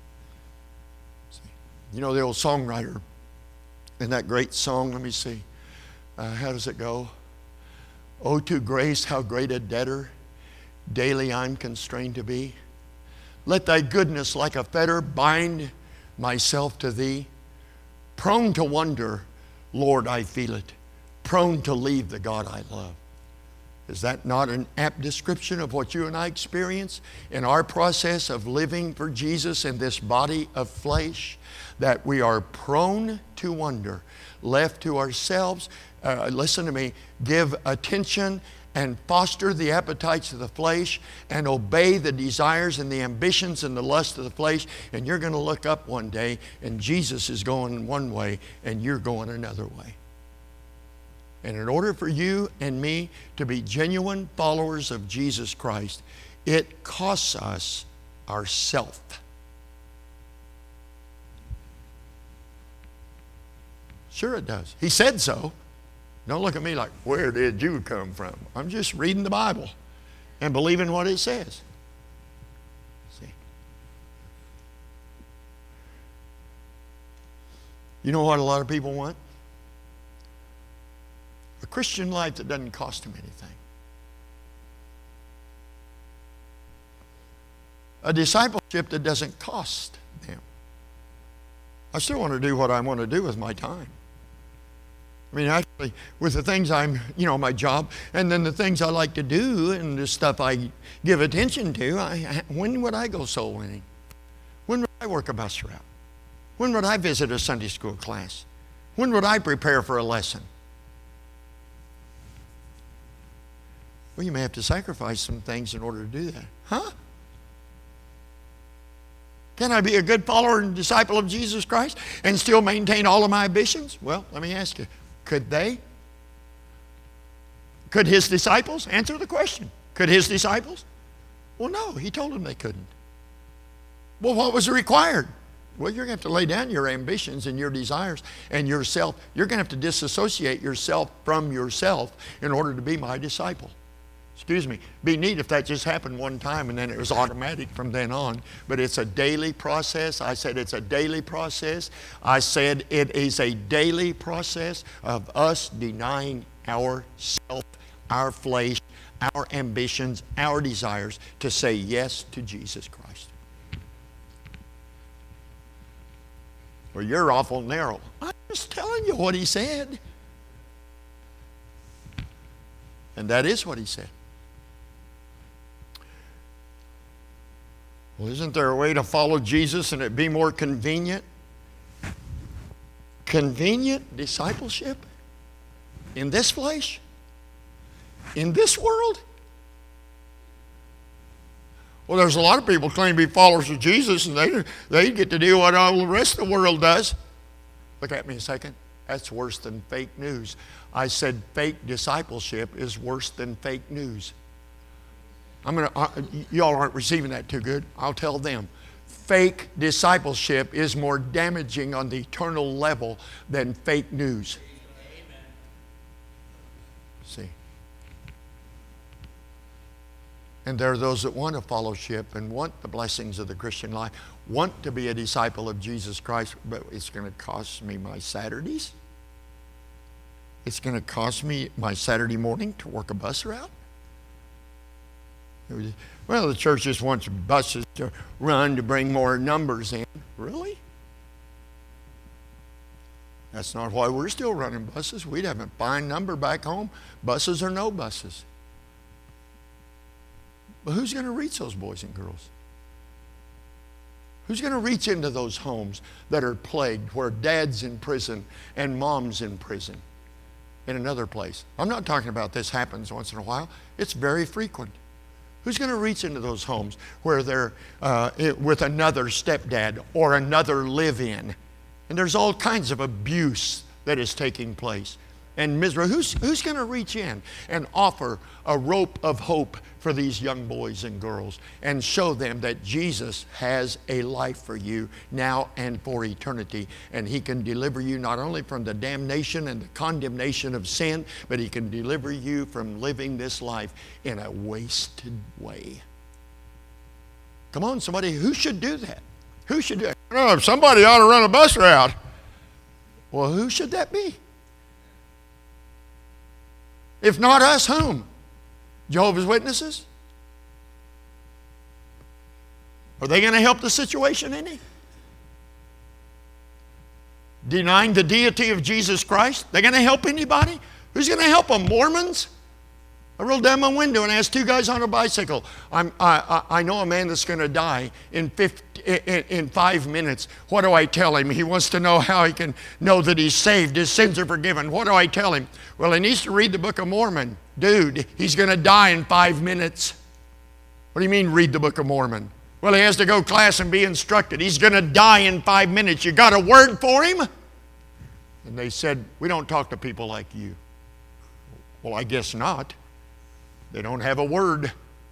You know the old songwriter in that great song, let me see, how does it go? Oh, to grace, how great a debtor daily I'm constrained to be. Let thy goodness like a fetter bind myself to thee. Prone to wonder, Lord, I feel it. Prone to leave the God I love. Is that not an apt description of what you and I experience in our process of living for Jesus in this body of flesh? That we are prone to wonder, left to ourselves. Listen to me, give attention and foster the appetites of the flesh and obey the desires and the ambitions and the lust of the flesh. And you're going to look up one day and Jesus is going one way and you're going another way. And in order for you and me to be genuine followers of Jesus Christ, it costs us ourself. Sure it does. He said so. Don't look at me like, where did you come from? I'm just reading the Bible and believing what it says. See? You know what a lot of people want? A Christian life that doesn't cost them anything. A discipleship that doesn't cost them. I still want to do what I want to do with my time. I mean, actually, with the things my job, and then the things I like to do, and the stuff I give attention to, when would I go soul winning? When would I work a bus route? When would I visit a Sunday school class? When would I prepare for a lesson? Well, you may have to sacrifice some things in order to do that. Huh? Can I be a good follower and disciple of Jesus Christ and still maintain all of my ambitions? Well, let me ask you. Could they? Could his disciples? Answer the question. Could his disciples? Well, no, he told them they couldn't. Well, what was required? Well, you're going to have to lay down your ambitions and your desires and yourself. You're going to have to disassociate yourself from yourself in order to be my disciple. Excuse me. Be neat if that just happened one time and then it was automatic from then on. But it's a daily process. I said it's a daily process. I said it is a daily process of us denying ourself, our flesh, our ambitions, our desires to say yes to Jesus Christ. Well, you're awful narrow. I'm just telling you what he said. And that is what he said. Well, isn't there a way to follow Jesus and it be more convenient? Convenient discipleship? In this flesh? In this world? Well, there's a lot of people claim to be followers of Jesus and they get to do what all the rest of the world does. Look at me a second. That's worse than fake news. I said fake discipleship is worse than fake news. Y'all aren't receiving that too good. I'll tell them. Fake discipleship is more damaging on the eternal level than fake news. Amen. See. And there are those that want a fellowship and want the blessings of the Christian life, want to be a disciple of Jesus Christ, but it's going to cost me my Saturdays. It's going to cost me my Saturday morning to work a bus route. Well, the church just wants buses to run to bring more numbers in. Really? That's not why we're still running buses. We'd have a fine number back home, buses or no buses. But who's going to reach those boys and girls? Who's going to reach into those homes that are plagued, where dad's in prison and mom's in prison in another place? I'm not talking about this happens once in a while. It's very frequent. Who's going to reach into those homes where they're with another stepdad or another live-in? And there's all kinds of abuse that is taking place and misery. Who's going to reach in and offer a rope of hope for these young boys and girls and show them that Jesus has a life for you now and for eternity, and he can deliver you not only from the damnation and the condemnation of sin, but he can deliver you from living this life in a wasted way. Come on, somebody, who should do that? Who should do it? Oh, somebody ought to run a bus route. Well, who should that be? If not us, whom? Jehovah's Witnesses? Are they going to help the situation any? denying the deity of Jesus Christ. They're going to help anybody? Who's going to help them? Mormons? I rolled down my window and asked two guys on a bicycle. I know a man that's going to die in 5 minutes. What do I tell him? He wants to know how he can know that he's saved. His sins are forgiven. What do I tell him? Well, he needs to read the Book of Mormon. Dude, he's going to die in 5 minutes. What do you mean, read the Book of Mormon? Well, he has to go to class and be instructed. He's going to die in 5 minutes. You got a word for him? And they said, we don't talk to people like you. Well, I guess not. They don't have a word.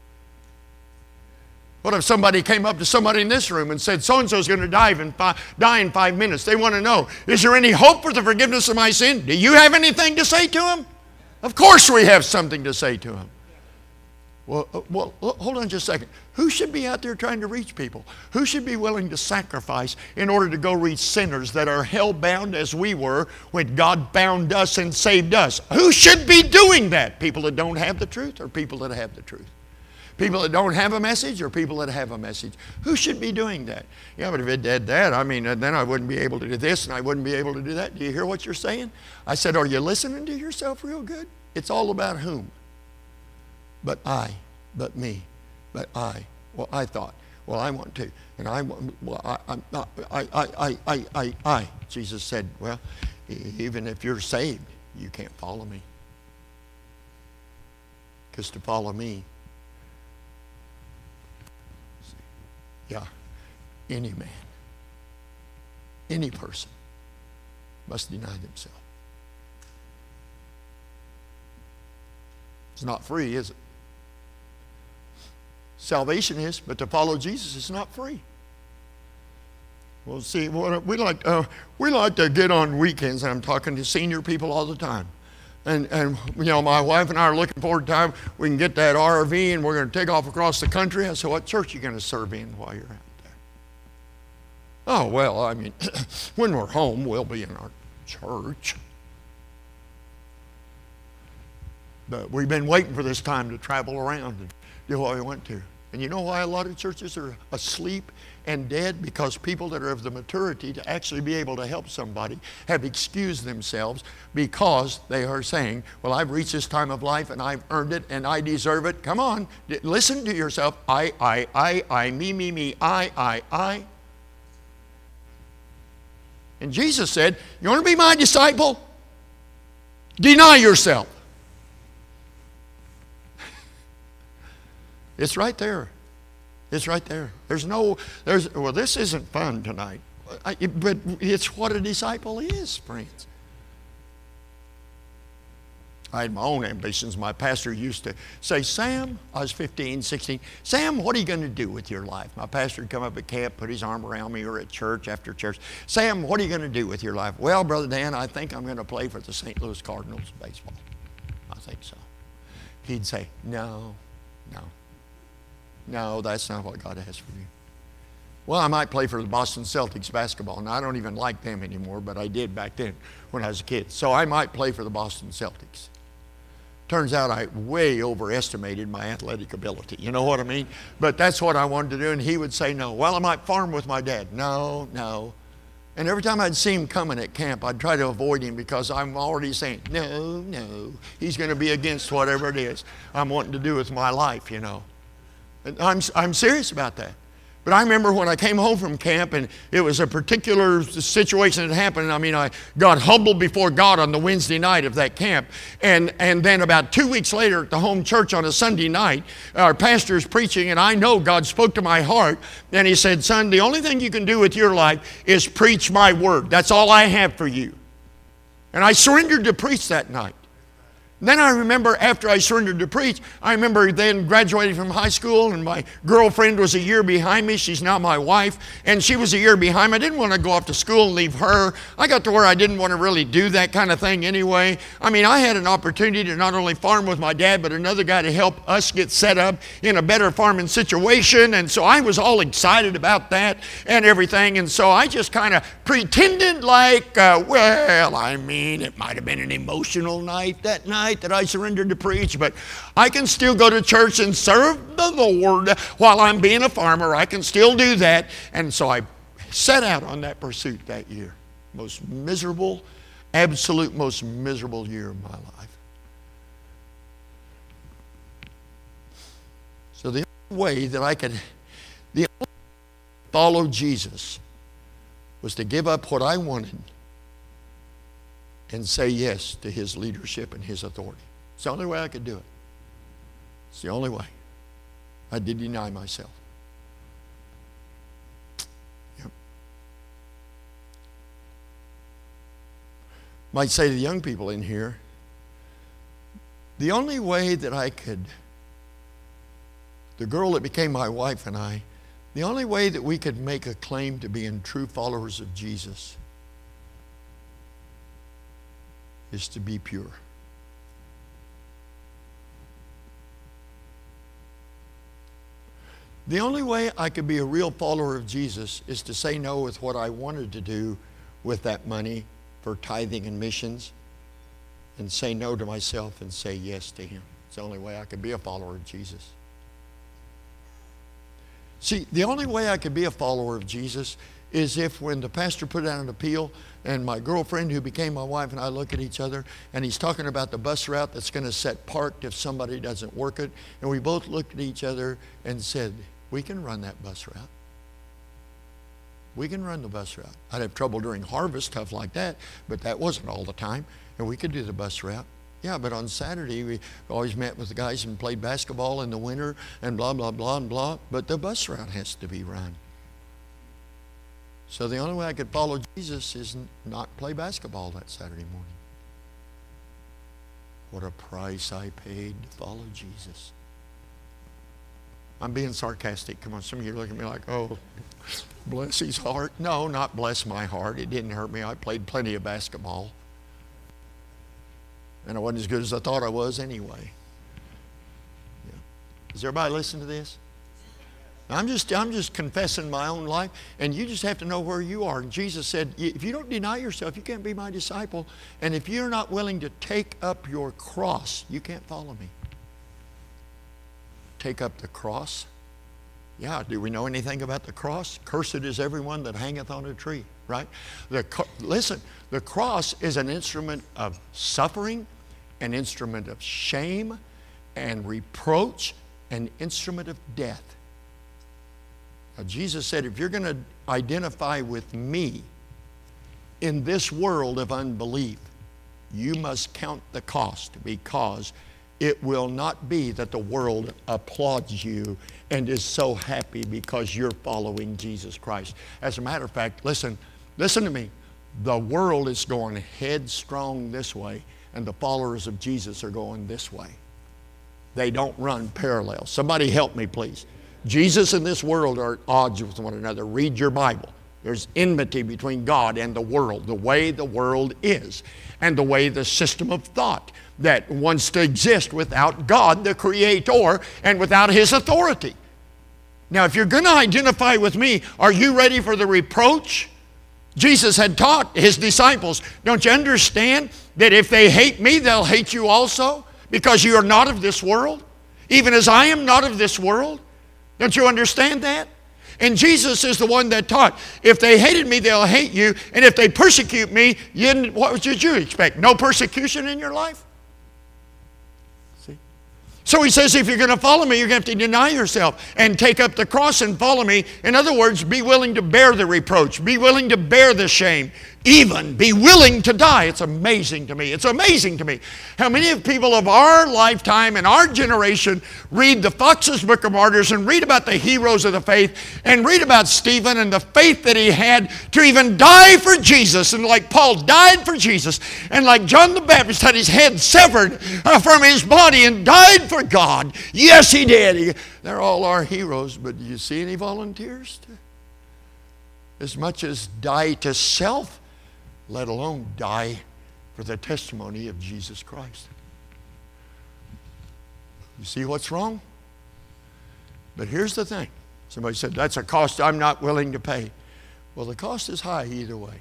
What if somebody came up to somebody in this room and said, so-and-so's going to die in 5 minutes? They want to know, is there any hope for the forgiveness of my sin? Do you have anything to say to him? Of course we have something to say to him. Well, hold on just a second. Who should be out there trying to reach people? Who should be willing to sacrifice in order to go reach sinners that are hell-bound as we were when God bound us and saved us? Who should be doing that? People that don't have the truth or people that have the truth? People that don't have a message or people that have a message? Who should be doing that? Yeah, but if it did that, I mean, then I wouldn't be able to do this and I wouldn't be able to do that. Do you hear what you're saying? I said, are you listening to yourself real good? It's all about whom? But I, but me, but I. Well, I thought, well, I want to. And I want, well, I. Jesus said, well, even if you're saved, you can't follow me. Because to follow me, yeah, any man, any person must deny themselves. It's not free, is it? Salvation is, but to follow Jesus is not free. Well, see, we like to get on weekends, and I'm talking to senior people all the time. And you know, my wife and I are looking forward to time we can get that RV and we're going to take off across the country. I said, what church are you going to serve in while you're out there? Oh, well, I mean, when we're home, we'll be in our church. But we've been waiting for this time to travel around and do what we want to. And you know why a lot of churches are asleep and dead? Because people that are of the maturity to actually be able to help somebody have excused themselves because they are saying, well, I've reached this time of life and I've earned it and I deserve it. Come on, listen to yourself. I, me, I. And Jesus said, you want to be my disciple? Deny yourself. It's right there. It's right there. Well, this isn't fun tonight. But it's what a disciple is, friends. I had my own ambitions. My pastor used to say, Sam, I was 15, 16, Sam, what are you going to do with your life? My pastor would come up at camp, put his arm around me, or at church after church. Sam, what are you going to do with your life? Well, Brother Dan, I think I'm going to play for the St. Louis Cardinals baseball. I think so. He'd say, no, that's not what God has for you. Well, I might play for the Boston Celtics basketball. And I don't even like them anymore, but I did back then when I was a kid. So I might play for the Boston Celtics. Turns out I way overestimated my athletic ability. You know what I mean? But that's what I wanted to do, and he would say no. Well, I might farm with my dad. No. And every time I'd see him coming at camp, I'd try to avoid him because I'm already saying, no. He's going to be against whatever it is I'm wanting to do with my life, you know. And I'm serious about that. But I remember when I came home from camp and it was a particular situation that happened. I mean, I got humbled before God on the Wednesday night of that camp. And then about 2 weeks later at the home church on a Sunday night, our pastor is preaching, and I know God spoke to my heart. And he said, son, the only thing you can do with your life is preach my word. That's all I have for you. And I surrendered to preach that night. Then I remember after I surrendered to preach, I remember then graduating from high school, and my girlfriend was a year behind me. She's now my wife, and she was a year behind me. I didn't want to go off to school and leave her. I got to where I didn't want to really do that kind of thing anyway. I mean, I had an opportunity to not only farm with my dad, but another guy to help us get set up in a better farming situation. And so I was all excited about that and everything. And so I just kind of pretended like, well, I mean, it might have been an emotional night that night that I surrendered to preach, but I can still go to church and serve the Lord while I'm being a farmer. I can still do that. And so I set out on that pursuit that year. most miserable, absolute most miserable year of my life. So the only way that I could follow Jesus was to give up what I wanted and say yes to His leadership and His authority. It's the only way I could do it. It's the only way. I did deny myself. Yep. Might say to the young people in here, the only way that I could, the girl that became my wife and I, the only way that we could make a claim to being true followers of Jesus is to be pure. The only way I could be a real follower of Jesus is to say no with what I wanted to do with that money for tithing and missions, and say no to myself and say yes to Him. It's the only way I could be a follower of Jesus. See, the only way I could be a follower of Jesus is if when the pastor put out an appeal and my girlfriend who became my wife and I look at each other and he's talking about the bus route that's going to set parked if somebody doesn't work it, and we both looked at each other and said, we can run that bus route. We can run the bus route. I'd have trouble during harvest, stuff like that, but that wasn't all the time, and we could do the bus route. Yeah, but on Saturday, we always met with the guys and played basketball in the winter and blah, blah, blah, and blah. But the bus route has to be run. So the only way I could follow Jesus is not play basketball that Saturday morning. What a price I paid to follow Jesus. I'm being sarcastic. Come on, some of you are looking at me like, oh, bless his heart. No, not bless my heart. It didn't hurt me. I played plenty of basketball. And I wasn't as good as I thought I was anyway. Yeah. Does everybody listen to this? I'm just confessing my own life, and you just have to know where you are. And Jesus said, if you don't deny yourself, you can't be my disciple. And if you're not willing to take up your cross, you can't follow me. Take up the cross? Yeah, do we know anything about the cross? Cursed is everyone that hangeth on a tree, right? Listen, the cross is an instrument of suffering, an instrument of shame and reproach, an instrument of death. Now, Jesus said, if you're going to identify with me in this world of unbelief, you must count the cost, because it will not be that the world applauds you and is so happy because you're following Jesus Christ. As a matter of fact, listen to me. The world is going headstrong this way, and the followers of Jesus are going this way. They don't run parallel. Somebody help me, please. Jesus and this world are at odds with one another. Read your Bible. There's enmity between God and the world, the way the world is, and the way the system of thought that wants to exist without God, the Creator, and without His authority. Now, if you're going to identify with me, are you ready for the reproach? Jesus had taught His disciples, don't you understand that if they hate me, they'll hate you also? Because you are not of this world, even as I am not of this world. Don't you understand that? And Jesus is the one that taught, if they hated me, they'll hate you. And if they persecute me, what did you expect? No persecution in your life? See? So He says, if you're going to follow me, you're going to have to deny yourself and take up the cross and follow me. In other words, be willing to bear the reproach. Be willing to bear the shame. Even be willing to die. It's amazing to me. It's amazing to me how many of people of our lifetime and our generation read the Fox's Book of Martyrs and read about the heroes of the faith and read about Stephen and the faith that he had to even die for Jesus, and like Paul died for Jesus, and like John the Baptist had his head severed from his body and died for God. Yes, he did. They're all our heroes, but do you see any volunteers to as much as die to self, let alone die for the testimony of Jesus Christ? You see what's wrong? But here's the thing. Somebody said, that's a cost I'm not willing to pay. Well, the cost is high either way.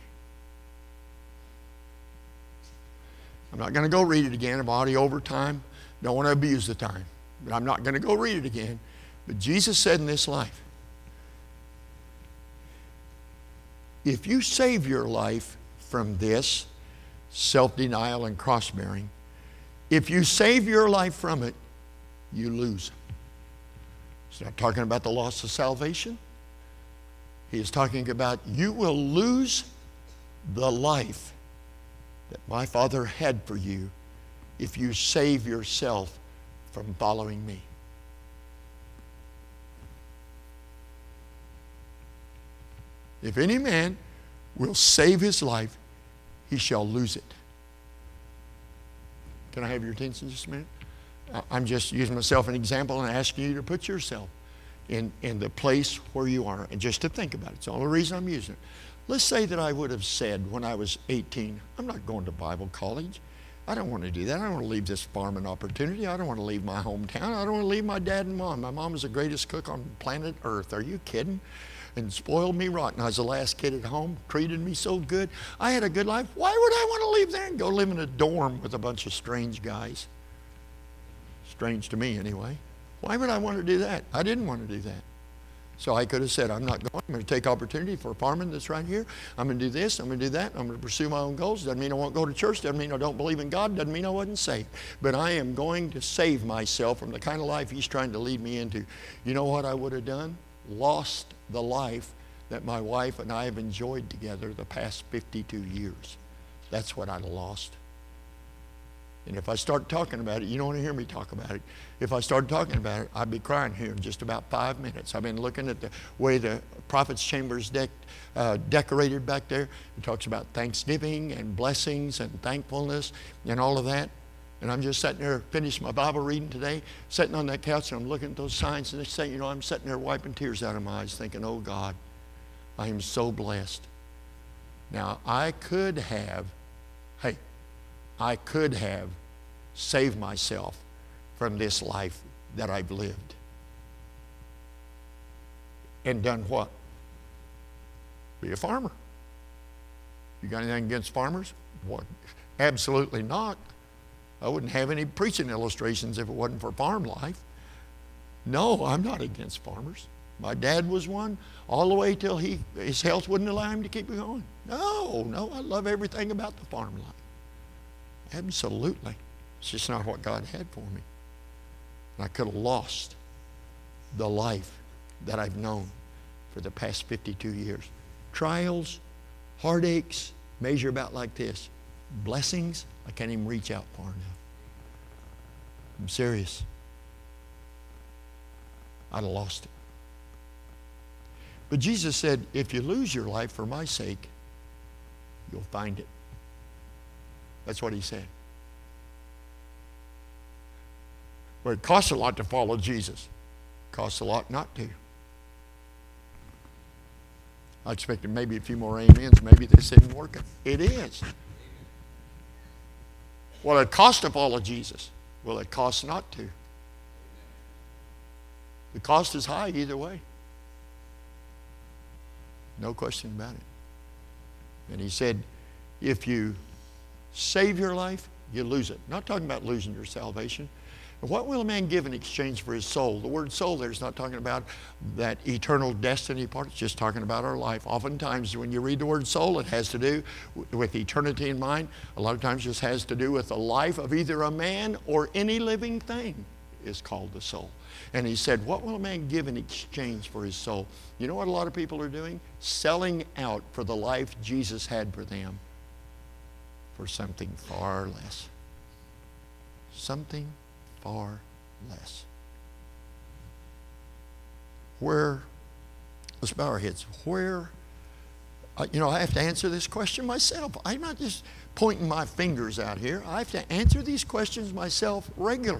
I'm not going to go read it again. I'm already over time. Don't want to abuse the time. But I'm not going to go read it again. But Jesus said in this life, if you save your life from this, self-denial and cross-bearing, if you save your life from it, you lose. He's not talking about the loss of salvation. He is talking about you will lose the life that my Father had for you if you save yourself from following me. If any man will save his life, he shall lose it. Can I have your attention just a minute? I'm just using myself as an example and asking you to put yourself in the place where you are and just to think about it. It's the only reason I'm using it. Let's say that I would have said when I was 18, I'm not going to Bible college. I don't want to do that. I don't want to leave this farming opportunity. I don't want to leave my hometown. I don't want to leave my dad and mom. My mom was the greatest cook on planet Earth. Are you kidding? And spoiled me rotten. I was the last kid at home, treated me so good. I had a good life. Why would I want to leave there and go live in a dorm with a bunch of strange guys? Strange to me anyway. Why would I want to do that? I didn't want to do that. So I could have said, I'm not going. I'm going to take opportunity for farming that's right here. I'm going to do this. I'm going to do that. I'm going to pursue my own goals. Doesn't mean I won't go to church. Doesn't mean I don't believe in God. Doesn't mean I wasn't saved. But I am going to save myself from the kind of life He's trying to lead me into. You know what I would have done? Lost the life that my wife and I have enjoyed together the past 52 years. That's what I'd have lost. And if I start talking about it, you don't want to hear me talk about it. If I started talking about it, I'd be crying here in just about 5 minutes. I've been looking at the way the prophet's chamber is decorated back there. It talks about thanksgiving and blessings and thankfulness and all of that. And I'm just sitting there, finished my Bible reading today, sitting on that couch, and I'm looking at those signs, and they say, I'm sitting there wiping tears out of my eyes thinking, oh God, I am so blessed. Now, I could have saved myself from this life that I've lived. And done what? Be a farmer. You got anything against farmers? What? Absolutely not. I wouldn't have any preaching illustrations if it wasn't for farm life. No, I'm not against farmers. My dad was one all the way till his health wouldn't allow him to keep going. No, I love everything about the farm life. Absolutely. It's just not what God had for me. And I could have lost the life that I've known for the past 52 years. Trials, heartaches, measure about like this. Blessings, I can't even reach out far enough. I'm serious. I'd have lost it. But Jesus said, if you lose your life for my sake, you'll find it. That's what He said. Well, it costs a lot to follow Jesus. It costs a lot not to. I expected maybe a few more amens. Maybe this isn't working. It is. Well, it costs to follow Jesus. Well, it costs not to. The cost is high either way. No question about it. And He said, if you save your life, you lose it. Not talking about losing your salvation. What will a man give in exchange for his soul? The word soul there is not talking about that eternal destiny part. It's just talking about our life. Oftentimes when you read the word soul, it has to do with eternity in mind. A lot of times it just has to do with the life of either a man or any living thing is called the soul. And He said, what will a man give in exchange for his soul? You know what a lot of people are doing? Selling out for the life Jesus had for them for something far less. Something far less. Let's bow our heads. I have to answer this question myself. I'm not just pointing my fingers out here. I have to answer these questions myself regularly.